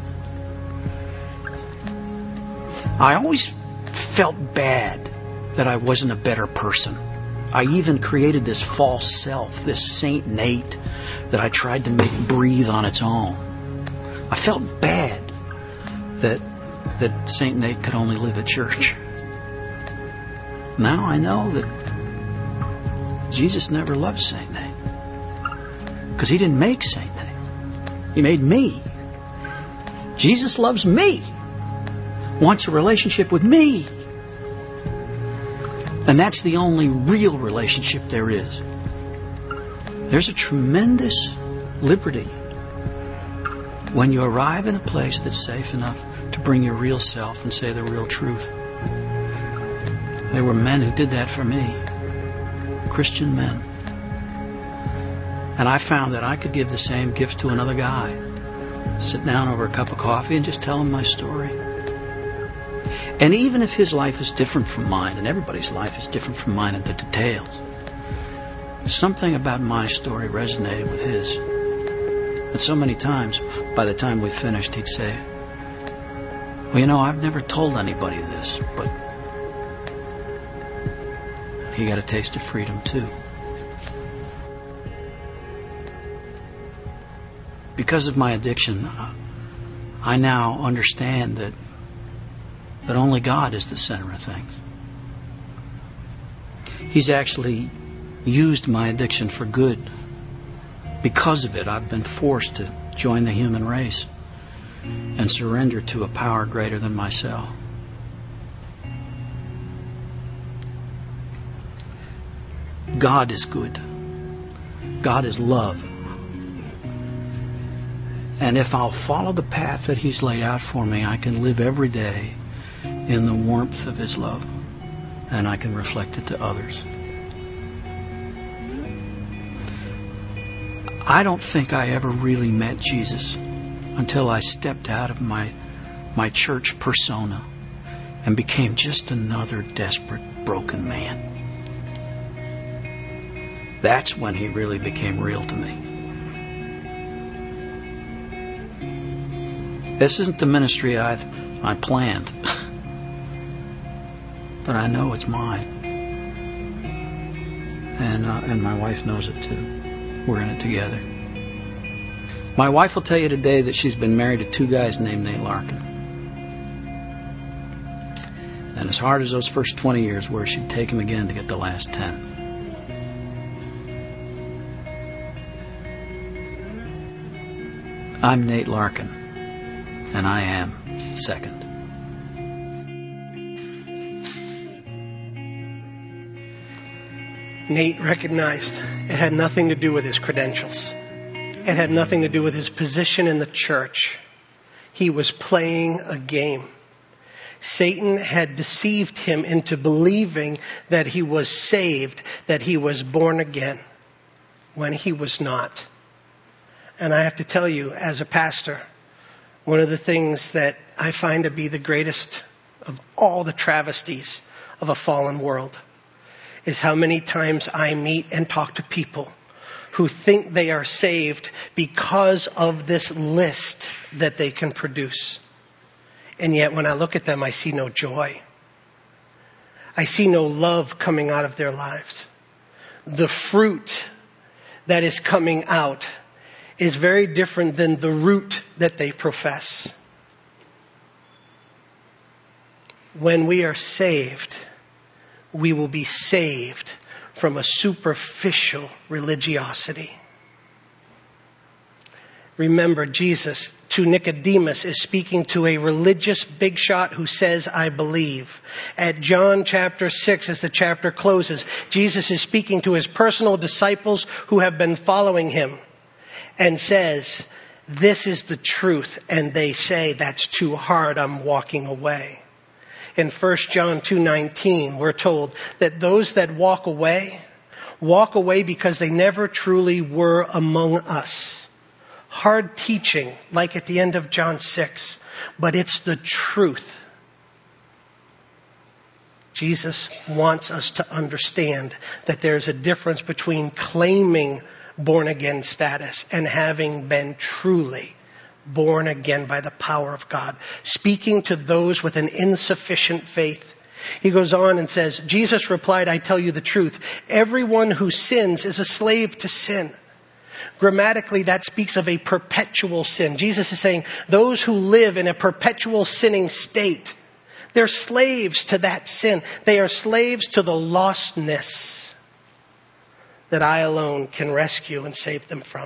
Speaker 12: I always felt bad that I wasn't a better person. I even created this false self, this Saint Nate that I tried to make breathe on its own. I felt bad that Saint Nate could only live at church. Now I know that Jesus never loved Saint Nate, because he didn't make Saint Nate. He made me. Jesus loves me, wants a relationship with me. And that's the only real relationship there is. There's a tremendous liberty when you arrive in a place that's safe enough to bring your real self and say the real truth. There were men who did that for me. Christian men. And I found that I could give the same gift to another guy. Sit down over a cup of coffee and just tell him my story. And even if his life is different from mine, and everybody's life is different from mine in the details, something about my story resonated with his. And so many times, by the time we finished, he'd say, well, you know, I've never told anybody this, but he got a taste of freedom too. Because of my addiction, I now understand that only God is the center of things. He's actually used my addiction for good. Because of it, I've been forced to join the human race and surrender to a power greater than myself. God is good. God is love. And if I'll follow the path that He's laid out for me, I can live every day in the warmth of His love, and I can reflect it to others. I don't think I ever really met Jesus until I stepped out of my church persona and became just another desperate, broken man. That's when He really became real to me. This isn't the ministry I planned, but I know it's mine, and my wife knows it too. We're in it together. My wife will tell you today that she's been married to 2 guys named Nate Larkin, and as hard as those first 20 years were, she'd take him again to get the last 10. I'm Nate Larkin, and I am second.
Speaker 7: Nate recognized it had nothing to do with his credentials. It had nothing to do with his position in the church. He was playing a game. Satan had deceived him into believing that he was saved, that he was born again, when he was not. And I have to tell you, as a pastor, one of the things that I find to be the greatest of all the travesties of a fallen world is how many times I meet and talk to people who think they are saved because of this list that they can produce. And yet when I look at them, I see no joy. I see no love coming out of their lives. The fruit that is coming out is very different than the root that they profess. When we are saved, we will be saved from a superficial religiosity. Remember, Jesus, to Nicodemus, is speaking to a religious big shot who says, I believe. At John chapter 6, as the chapter closes, Jesus is speaking to his personal disciples who have been following him and says, this is the truth. And they say, that's too hard, I'm walking away. In 1 John 2:19, we're told that those that walk away because they never truly were among us. Hard teaching, like at the end of John 6, but it's the truth. Jesus wants us to understand that there's a difference between claiming born again status and having been truly born again by the power of God. Speaking to those with an insufficient faith. He goes on and says, Jesus replied, I tell you the truth. Everyone who sins is a slave to sin. Grammatically, that speaks of a perpetual sin. Jesus is saying those who live in a perpetual sinning state, they're slaves to that sin. They are slaves to the lostness that I alone can rescue and save them from.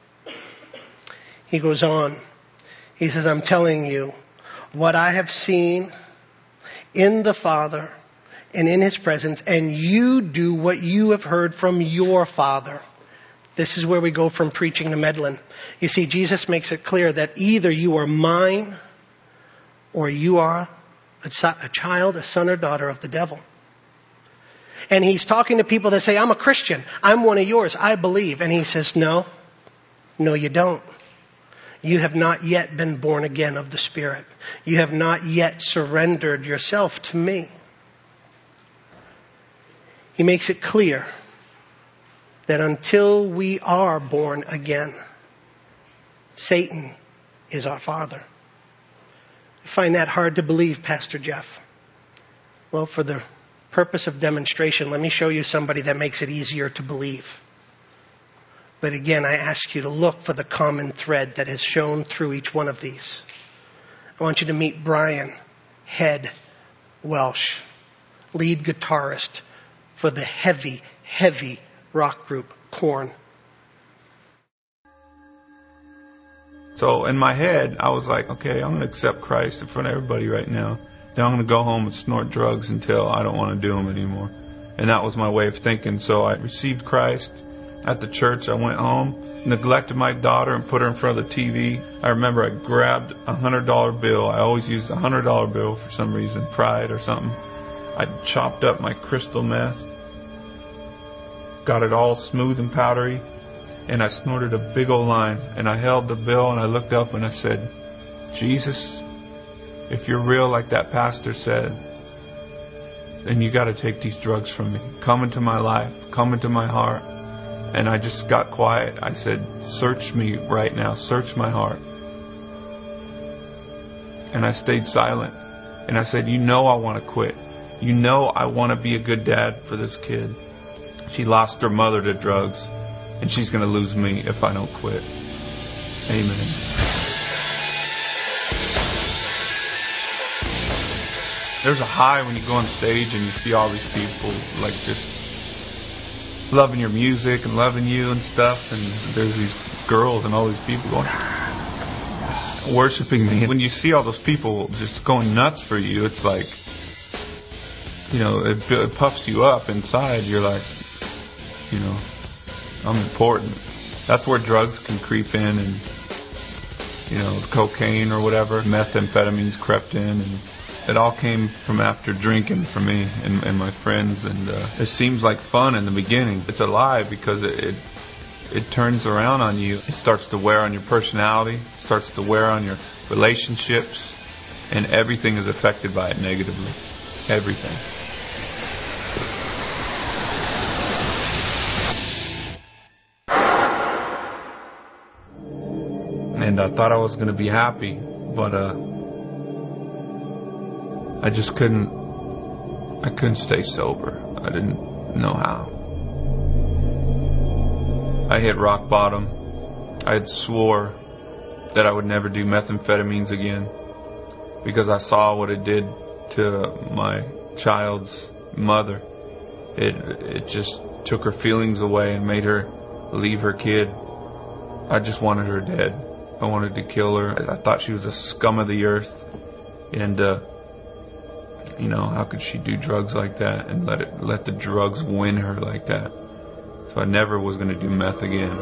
Speaker 7: He goes on. He says, I'm telling you what I have seen in the Father and in His presence, and you do what you have heard from your Father. This is where we go from preaching to meddling. You see, Jesus makes it clear that either you are mine or you are a child, a son or daughter of the devil. And he's talking to people that say, I'm a Christian. I'm one of yours. I believe. And he says, no, you don't. You have not yet been born again of the Spirit. You have not yet surrendered yourself to me. He makes it clear that until we are born again, Satan is our father. I find that hard to believe, Pastor Jeff. Well, for the purpose of demonstration, let me show you somebody that makes it easier to believe. But again, I ask you to look for the common thread that is shown through each one of these. I want you to meet Brian Head Welsh, lead guitarist for the heavy, heavy rock group Korn.
Speaker 13: So in my head, I was like, okay, I'm going to accept Christ in front of everybody right now. Then I'm going to go home and snort drugs until I don't want to do them anymore. And that was my way of thinking. So I received Christ at the church. I went home, neglected my daughter and put her in front of the TV. I remember I grabbed a $100 bill. I always used a $100 bill for some reason, pride or something. I chopped up my crystal meth, got it all smooth and powdery, and I snorted a big old line. And I held the bill and I looked up and I said, Jesus, if you're real like that pastor said, then you got to take these drugs from me. Come into my life, come into my heart. And I just got quiet. I said, search me right now, search my heart. And I stayed silent. And I said, you know I want to quit. You know I want to be a good dad for this kid. She lost her mother to drugs, and she's going to lose me if I don't quit. Amen. There's a high when you go on stage and you see all these people like just loving your music and loving you and stuff, and there's these girls and all these people going worshiping me. When you see all those people just going nuts for you, it's like, you know, it puffs you up inside. You're like, you know, I'm important. That's where drugs can creep in, and, you know, cocaine or whatever, methamphetamines crept in, and it all came from after drinking for me and my friends. And it seems like fun in the beginning. It's a lie because it turns around on you. It starts to wear on your personality, starts to wear on your relationships, and everything is affected by it negatively. Everything. And I thought I was going to be happy, but I just couldn't stay sober. I didn't know how. I hit rock bottom. I had swore that I would never do methamphetamines again because I saw what it did to my child's mother. It just took her feelings away and made her leave her kid. I just wanted her dead. I wanted to kill her. I thought she was a scum of the earth. And, you know, how could she do drugs like that and let the drugs win her like that? So I never was going to do meth again.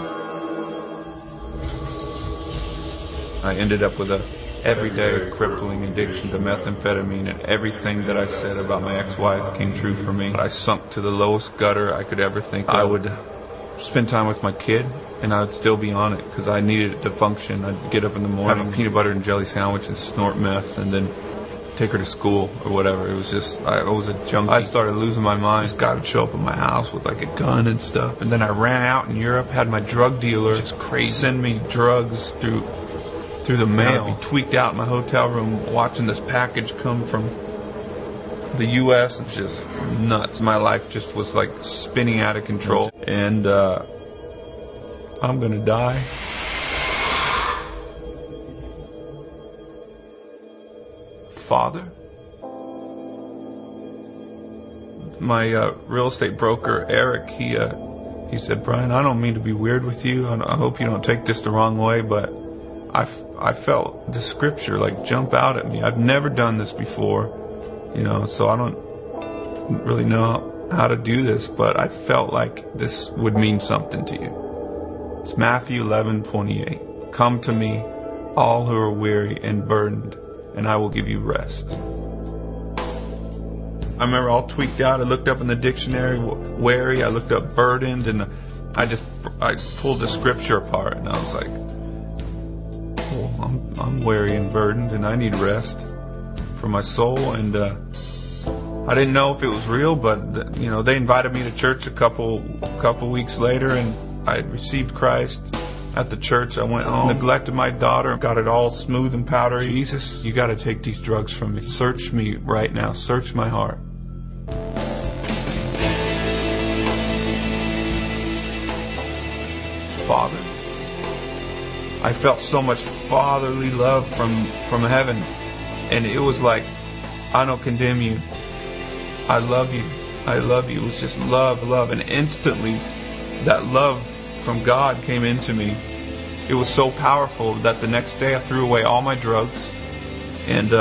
Speaker 13: I ended up with a everyday crippling addiction to methamphetamine, and everything that I said about my ex-wife came true for me. I sunk to the lowest gutter I could ever think of. I would spend time with my kid, and I would still be on it because I needed it to function. I'd get up in the morning, have a peanut butter and jelly sandwich and snort meth, and then take her to school or whatever. It was just, I was a junkie. I started losing my mind. This guy would show up at my house with like a gun and stuff, and then I ran out in Europe, had my drug dealer just crazy send me drugs through the mail. I'd be tweaked out in my hotel room watching this package come from the U.S. It's just nuts. My life just was like spinning out of control. And I'm going to die. Father? My real estate broker, Eric, he said, Brian, I don't mean to be weird with you. I hope you don't take this the wrong way, but I felt the scripture like jump out at me. I've never done this before, you know, so I don't really know how to do this, but I felt like this would mean something to you. It's Matthew 11:28. Come to me, all who are weary and burdened, and I will give you rest. I remember all tweaked out. I looked up in the dictionary, wary. I looked up burdened, and I pulled the scripture apart, and I was like, well, I'm weary and burdened, and I need rest for my soul. And I didn't know if it was real, but they invited me to church a couple weeks later, and I received Christ at the church. I went home, neglected my daughter, got it all smooth and powdery. Jesus, you got to take these drugs from me. Search me right now. Search my heart. Father. I felt so much fatherly love from heaven. And it was like, I don't condemn you. I love you. I love you. It was just love. And instantly, that love from God came into me. It was so powerful that the next day I threw away all my drugs. And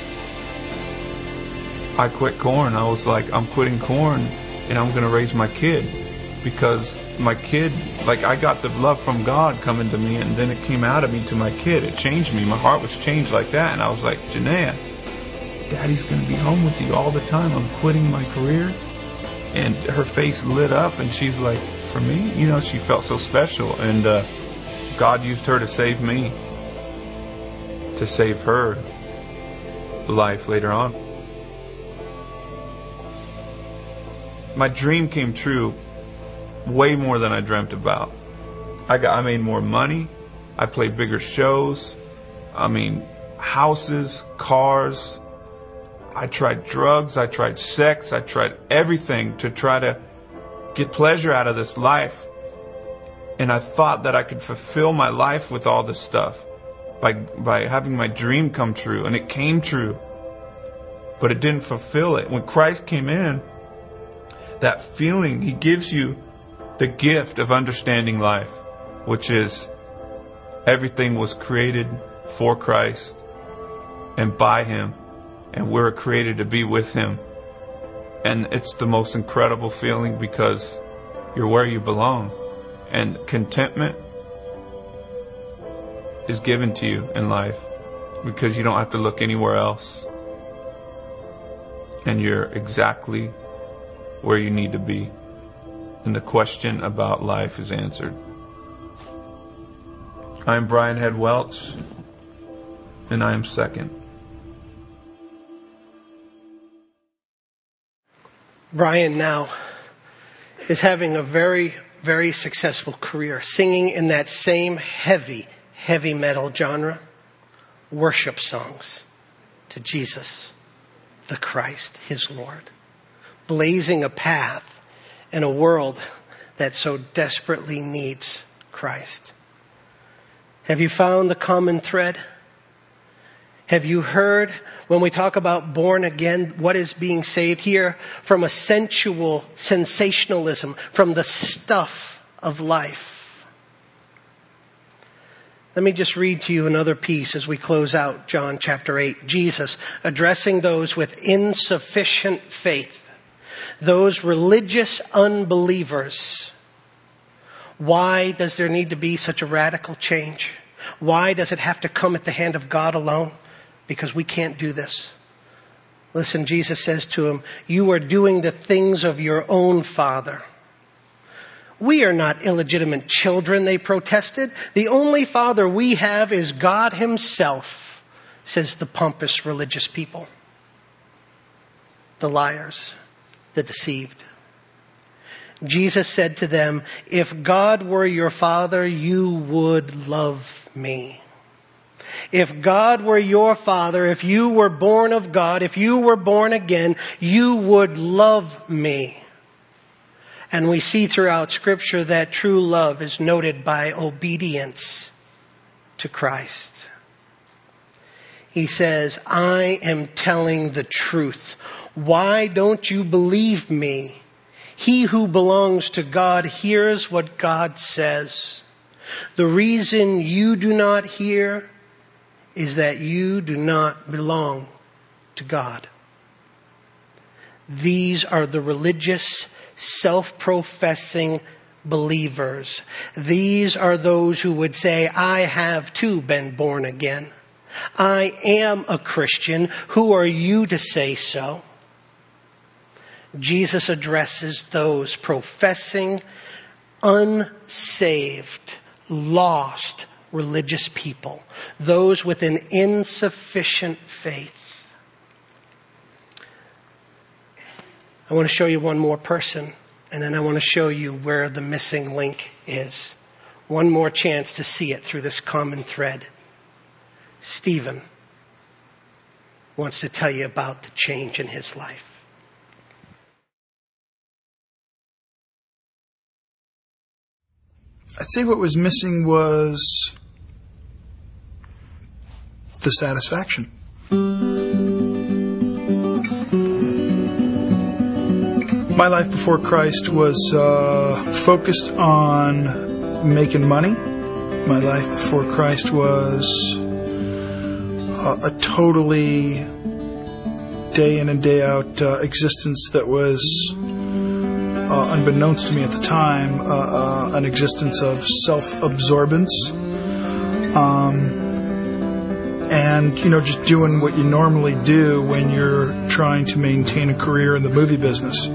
Speaker 13: I quit corn. I was like, I'm quitting corn, and I'm going to raise my kid. Because my kid, I got the love from God coming to me, and then it came out of me to my kid. It changed me. My heart was changed like that. And I was like, Janaea, Daddy's going to be home with you all the time. I'm quitting my career. And her face lit up, and she's like, for me? She felt so special. And God used her to save me, to save her life later on. My dream came true way more than I dreamt about. I made more money. I played bigger shows. Houses, cars. I tried drugs. I tried sex. I tried everything to try to get pleasure out of this life. And I thought that I could fulfill my life with all this stuff by having my dream come true. And it came true. But it didn't fulfill it. When Christ came in, that feeling, He gives you the gift of understanding life, which is everything was created for Christ and by Him, and we're created to be with Him. And it's the most incredible feeling because you're where you belong, and contentment is given to you in life because you don't have to look anywhere else, and you're exactly where you need to be. And the question about life is answered. I'm Brian Head Welch, and I am second.
Speaker 7: Brian now is having a very, very successful career, singing in that same heavy metal genre, worship songs to Jesus, the Christ, His Lord, blazing a path in a world that so desperately needs Christ. Have you found the common thread? Have you heard when we talk about born again, what is being saved here from a sensual sensationalism, from the stuff of life? Let me just read to you another piece as we close out John chapter 8. Jesus addressing those with insufficient faith, those religious unbelievers. Why does there need to be such a radical change? Why does it have to come at the hand of God alone? Because we can't do this. Listen, Jesus says to him, you are doing the things of your own father. We are not illegitimate children, they protested. The only father we have is God Himself, says the pompous religious people. The liars. The deceived. Jesus said to them, if God were your father, you would love me. If God were your father, if you were born of God, if you were born again, you would love me. And we see throughout Scripture that true love is noted by obedience to Christ. He says, I am telling the truth. Why don't you believe me? He who belongs to God hears what God says. The reason you do not hear is that you do not belong to God. These are the religious, self-professing believers. These are those who would say, I have too been born again. I am a Christian. Who are you to say so? Jesus addresses those professing unsaved, lost religious people, those with an insufficient faith. I want to show you one more person, and then I want to show you where the missing link is. One more chance to see it through this common thread. Stephen wants to tell you about the change in his life.
Speaker 14: I'd say what was missing was the satisfaction. My life before Christ was focused on making money. My life before Christ was a totally day in and day out existence that was, unbeknownst to me at the time, an existence of self-absorbance. And, just doing what you normally do when you're trying to maintain a career in the movie business.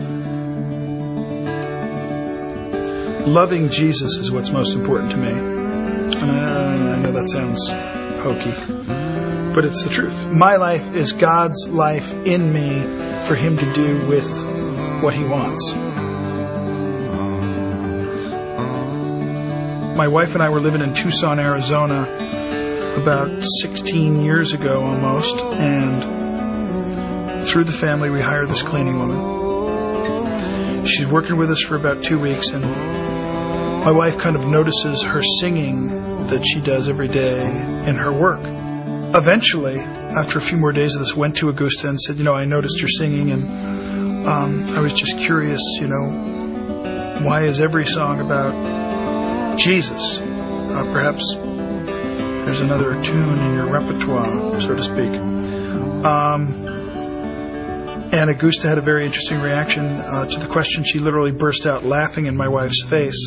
Speaker 14: Loving Jesus is what's most important to me. And I know that sounds hokey, but it's the truth. My life is God's life in me for Him to do with what He wants. My wife and I were living in Tucson, Arizona about 16 years ago almost, and through the family we hired this cleaning woman. She's working with us for about 2 weeks, and my wife kind of notices her singing that she does every day in her work. Eventually, after a few more days of this, went to Augusta and said, I noticed your singing, and I was just curious, why is every song about Jesus? Perhaps there's another tune in your repertoire, so to speak. And Augusta had a very interesting reaction to the question. She literally burst out laughing in my wife's face.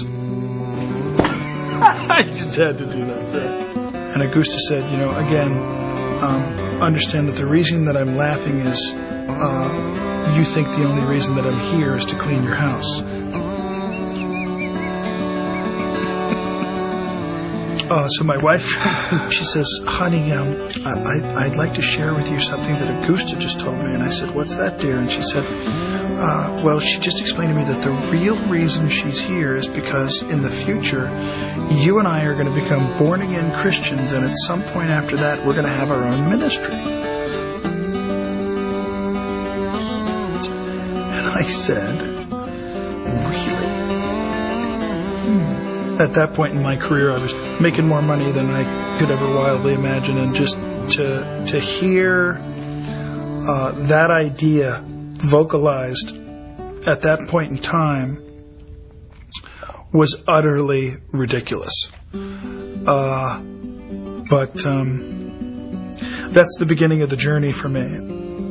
Speaker 14: I just had to do that, sir. And Augusta said, understand that the reason that I'm laughing is you think the only reason that I'm here is to clean your house. So my wife, she says, honey, I'd like to share with you something that Augusta just told me. And I said, what's that, dear? And she said, well, she just explained to me that the real reason she's here is because in the future, you and I are going to become born-again Christians, and at some point after that, we're going to have our own ministry. And I said, really? At that point in my career, I was making more money than I could ever wildly imagine, and just to hear that idea vocalized at that point in time was utterly ridiculous. But that's the beginning of the journey for me.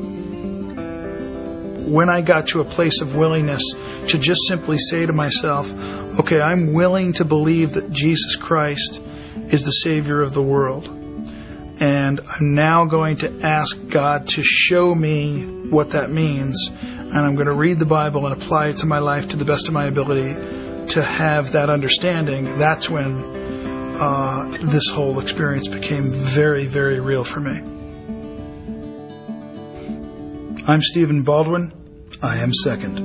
Speaker 14: When I got to a place of willingness to just simply say to myself, okay, I'm willing to believe that Jesus Christ is the Savior of the world. And I'm now going to ask God to show me what that means. And I'm going to read the Bible and apply it to my life to the best of my ability to have that understanding. That's when this whole experience became very, very real for me. I'm Stephen Baldwin. I am second.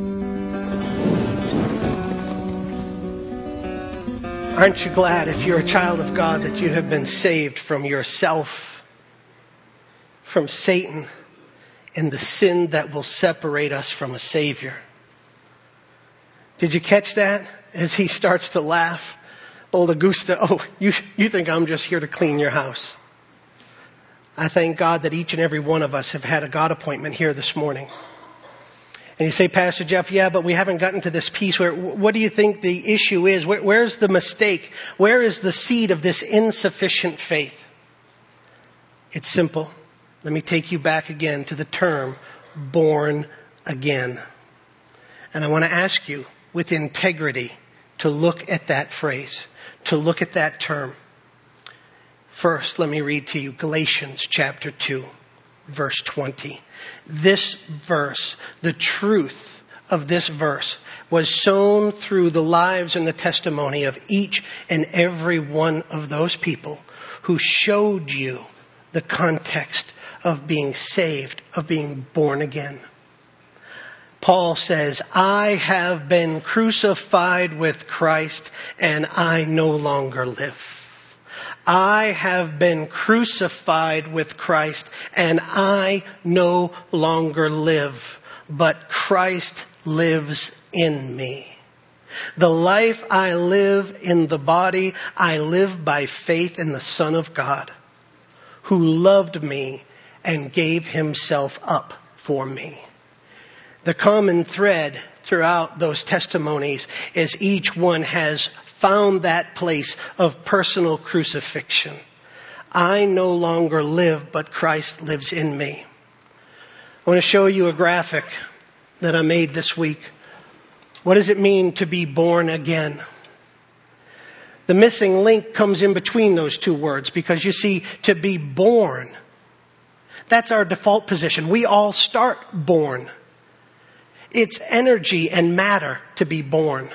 Speaker 7: Aren't you glad, if you're a child of God, that you have been saved from yourself, from Satan, and the sin that will separate us from a Savior? Did you catch that as he starts to laugh? Old Augusta, you think I'm just here to clean your house. I thank God that each and every one of us have had a God appointment here this morning. And you say, Pastor Jeff, yeah, but we haven't gotten to this piece where, what do you think the issue is? Where's the mistake? Where is the seed of this insufficient faith? It's simple. Let me take you back again to the term born again. And I want to ask you with integrity to look at that phrase, to look at that term. First, let me read to you Galatians chapter 2, verse 20. This verse, the truth of this verse, was sown through the lives and the testimony of each and every one of those people who showed you the context of being saved, of being born again. Paul says, I have been crucified with Christ, and I no longer live. I have been crucified with Christ, and I no longer live, but Christ lives in me. The life I live in the body, I live by faith in the Son of God, who loved me and gave himself up for me. The common thread throughout those testimonies is each one has found that place of personal crucifixion. I no longer live, but Christ lives in me. I want to show you a graphic that I made this week. What does it mean to be born again? The missing link comes in between those two words because you see, to be born, that's our default position. We all start born. It's energy and matter to be born.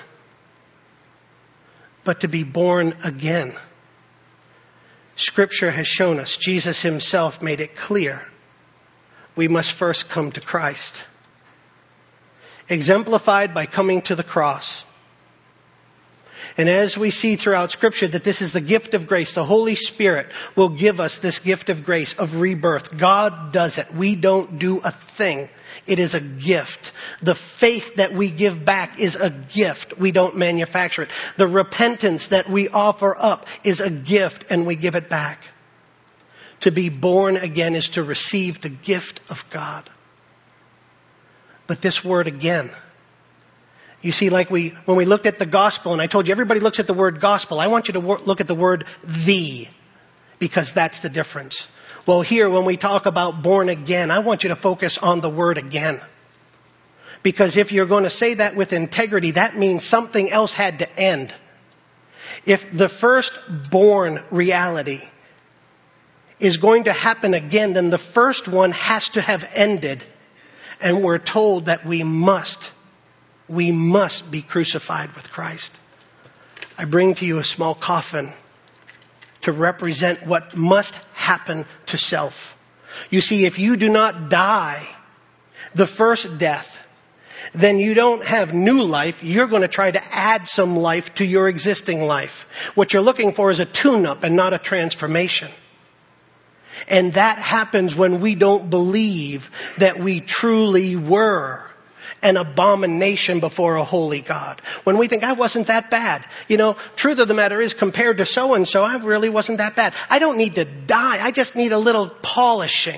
Speaker 7: But to be born again, Scripture has shown us, Jesus himself made it clear, we must first come to Christ. Exemplified by coming to the cross. And as we see throughout Scripture that this is the gift of grace, the Holy Spirit will give us this gift of grace, of rebirth. God does it. We don't do a thing. It is a gift. The faith that we give back is a gift. We don't manufacture it. The repentance that we offer up is a gift and we give it back. To be born again is to receive the gift of God. But this word again, you see, like when we looked at the gospel, and I told you everybody looks at the word gospel, I want you to look at the word the, because that's the difference. Well, here, when we talk about born again, I want you to focus on the word again. Because if you're going to say that with integrity, that means something else had to end. If the firstborn reality is going to happen again, then the first one has to have ended. And we're told that we must be crucified with Christ. I bring to you a small coffin to represent what must happen to self. You see, if you do not die the first death, then you don't have new life. You're going to try to add some life to your existing life. What you're looking for is a tune-up and not a transformation. And that happens when we don't believe that we truly were an abomination before a holy God. When we think, I wasn't that bad. You know, truth of the matter is, compared to so-and-so, I really wasn't that bad. I don't need to die. I just need a little polishing.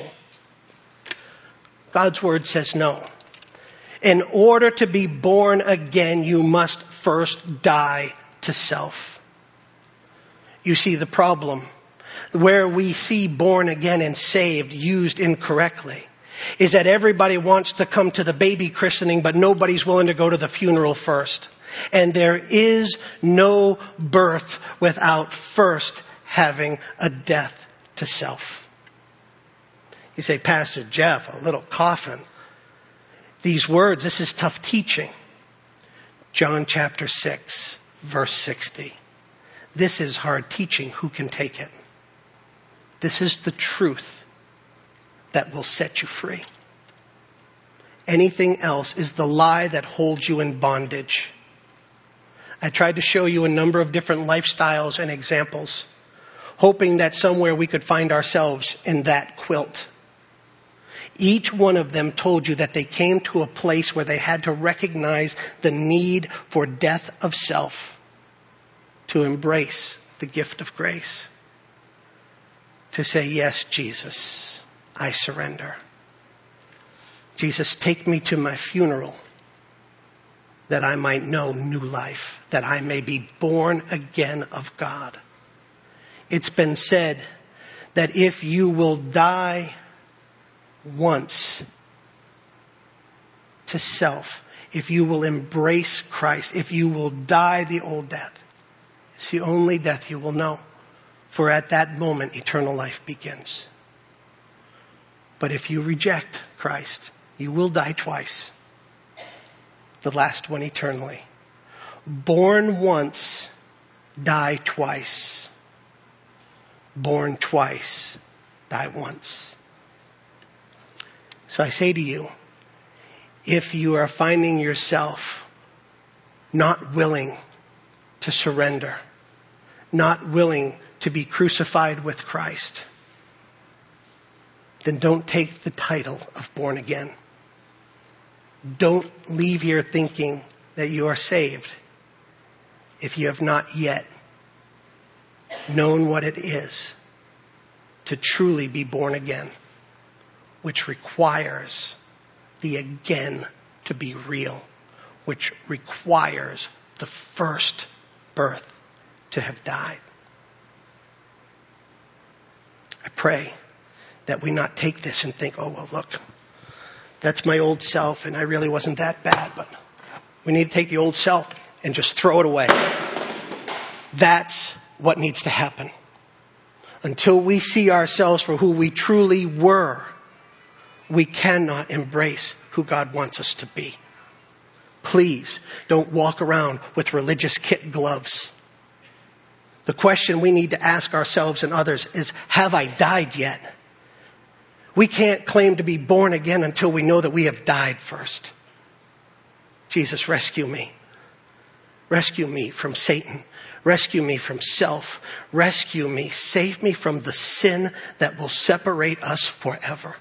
Speaker 7: God's word says no. In order to be born again, you must first die to self. You see the problem where we see born again and saved used incorrectly is that everybody wants to come to the baby christening, but nobody's willing to go to the funeral first. And there is no birth without first having a death to self. You say, Pastor Jeff, a little coffin. These words, this is tough teaching. John chapter 6, verse 60. This is hard teaching. Who can take it? This is the truth that will set you free. Anything else is the lie that holds you in bondage. I tried to show you a number of different lifestyles and examples, hoping that somewhere we could find ourselves in that quilt. Each one of them told you that they came to a place where they had to recognize the need for death of self to embrace the gift of grace. To say, yes, Jesus, I surrender. Jesus, take me to my funeral that I might know new life, that I may be born again of God. It's been said that if you will die once to self, if you will embrace Christ, if you will die the old death, it's the only death you will know. For at that moment, eternal life begins. But if you reject Christ, you will die twice. The last one eternally. Born once, die twice. Born twice, die once. So I say to you, if you are finding yourself not willing to surrender, not willing to be crucified with Christ, then don't take the title of born again. Don't leave here thinking that you are saved if you have not yet known what it is to truly be born again, which requires the again to be real, which requires the first birth to have died. I pray that we not take this and think, oh, well, look, that's my old self and I really wasn't that bad, but we need to take the old self and just throw it away. That's what needs to happen. Until we see ourselves for who we truly were, we cannot embrace who God wants us to be. Please don't walk around with religious kit gloves. The question we need to ask ourselves and others is, have I died yet? We can't claim to be born again until we know that we have died first. Jesus, rescue me. Rescue me from Satan. Rescue me from self. Rescue me. Save me from the sin that will separate us forever.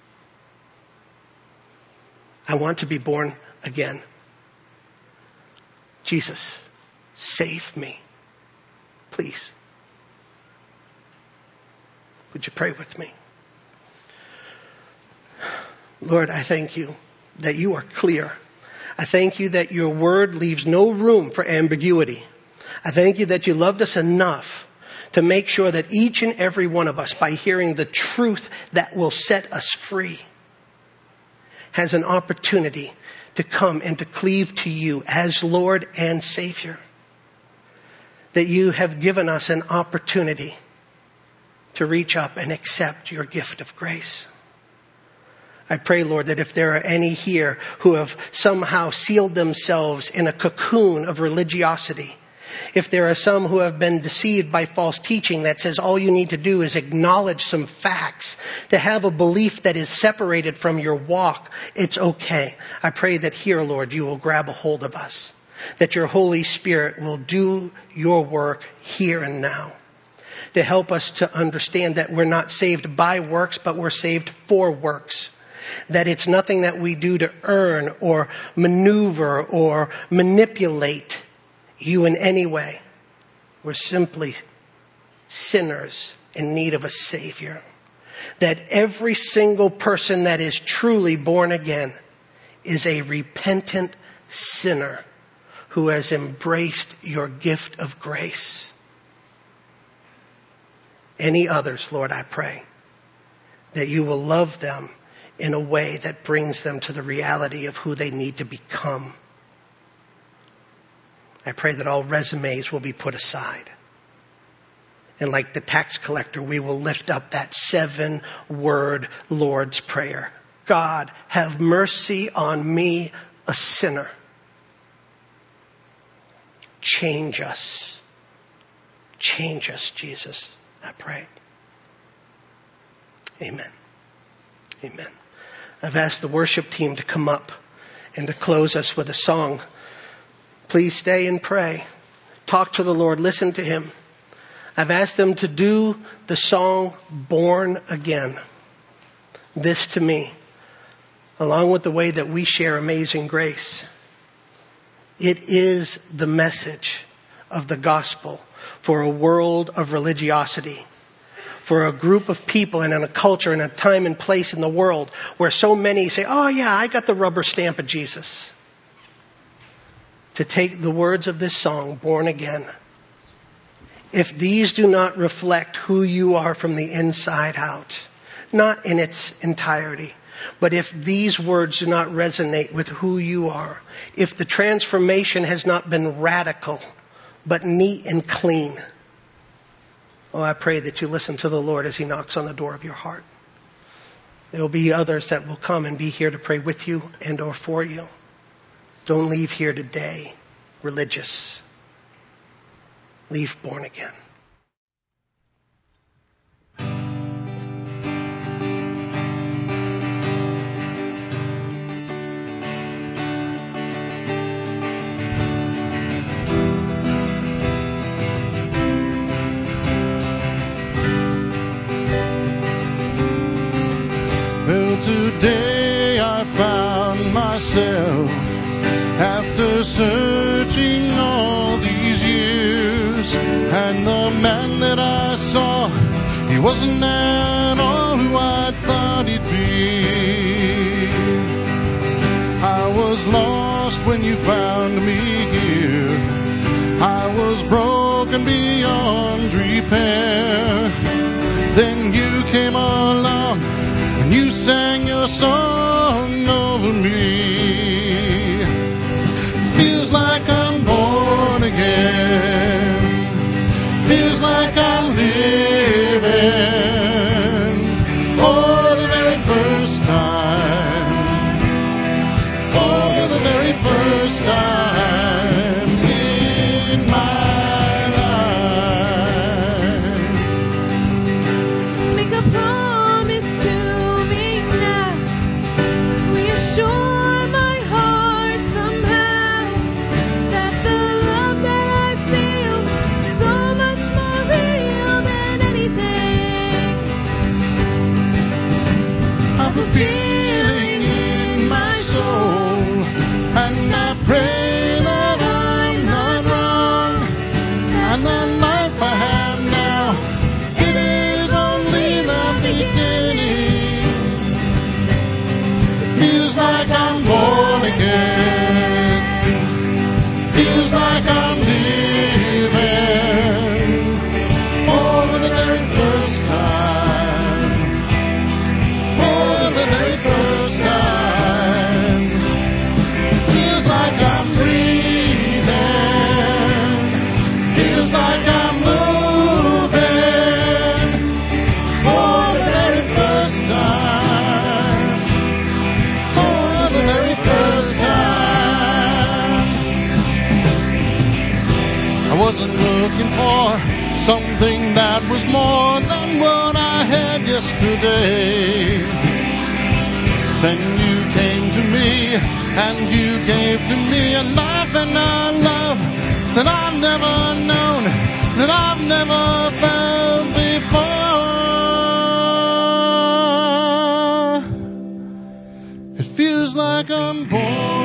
Speaker 7: I want to be born again. Jesus, save me. Please. Would you pray with me? Lord, I thank you that you are clear. I thank you that your word leaves no room for ambiguity. I thank you that you loved us enough to make sure that each and every one of us, by hearing the truth that will set us free, has an opportunity to come and to cleave to you as Lord and Savior. That you have given us an opportunity to reach up and accept your gift of grace. I pray, Lord, that if there are any here who have somehow sealed themselves in a cocoon of religiosity, if there are some who have been deceived by false teaching that says all you need to do is acknowledge some facts, to have a belief that is separated from your walk, it's okay. I pray that here, Lord, you will grab a hold of us, that your Holy Spirit will do your work here and now, to help us to understand that we're not saved by works, but we're saved for works. That it's nothing that we do to earn or maneuver or manipulate you in any way. We're simply sinners in need of a Savior. That every single person that is truly born again is a repentant sinner who has embraced your gift of grace. Any others, Lord, I pray that you will love them in a way that brings them to the reality of who they need to become. I pray that all resumes will be put aside. And like the tax collector, we will lift up that 7-word Lord's Prayer. God, have mercy on me, a sinner. Change us. Change us, Jesus, I pray. Amen. Amen. I've asked the worship team to come up and to close us with a song. Please stay and pray. Talk to the Lord. Listen to Him. I've asked them to do the song Born Again. This to me, along with the way that we share Amazing Grace. It is the message of the gospel for a world of religiosity. For a group of people and in a culture and a time and place in the world where so many say, oh yeah, I got the rubber stamp of Jesus. To take the words of this song, Born Again. If these do not reflect who you are from the inside out, not in its entirety, but if these words do not resonate with who you are, if the transformation has not been radical, but neat and clean, oh, I pray that you listen to the Lord as He knocks on the door of your heart. There will be others that will come and be here to pray with you and or for you. Don't leave here today religious. Leave born again.
Speaker 15: Well, today I found myself, after searching all these years, and the man that I saw, he wasn't at all who I thought he'd be. I was lost when you found me here. I was broken beyond repair. Then you came along and you sang your song over me. Feels like I'm born again. Feels like I'm living for the very first time. For the very first time in my life.
Speaker 16: Make a promise to me now. Reassure my heart somehow that the love that I feel is so much more real than anything.
Speaker 15: I've a feeling in my soul, and I pray that I'm not wrong. And the life I have now, it is only the beginning. Feels like I'm born again. Feels like I'm living for the very first time. For the very first time. Feels like I'm breathing. Feels like I'm moving for the very first time. For the very first time. I wasn't looking for something that was more than what I had yesterday. Then you came to me and you gave to me a life and a love that I've never known, that I've never felt before. It feels like I'm born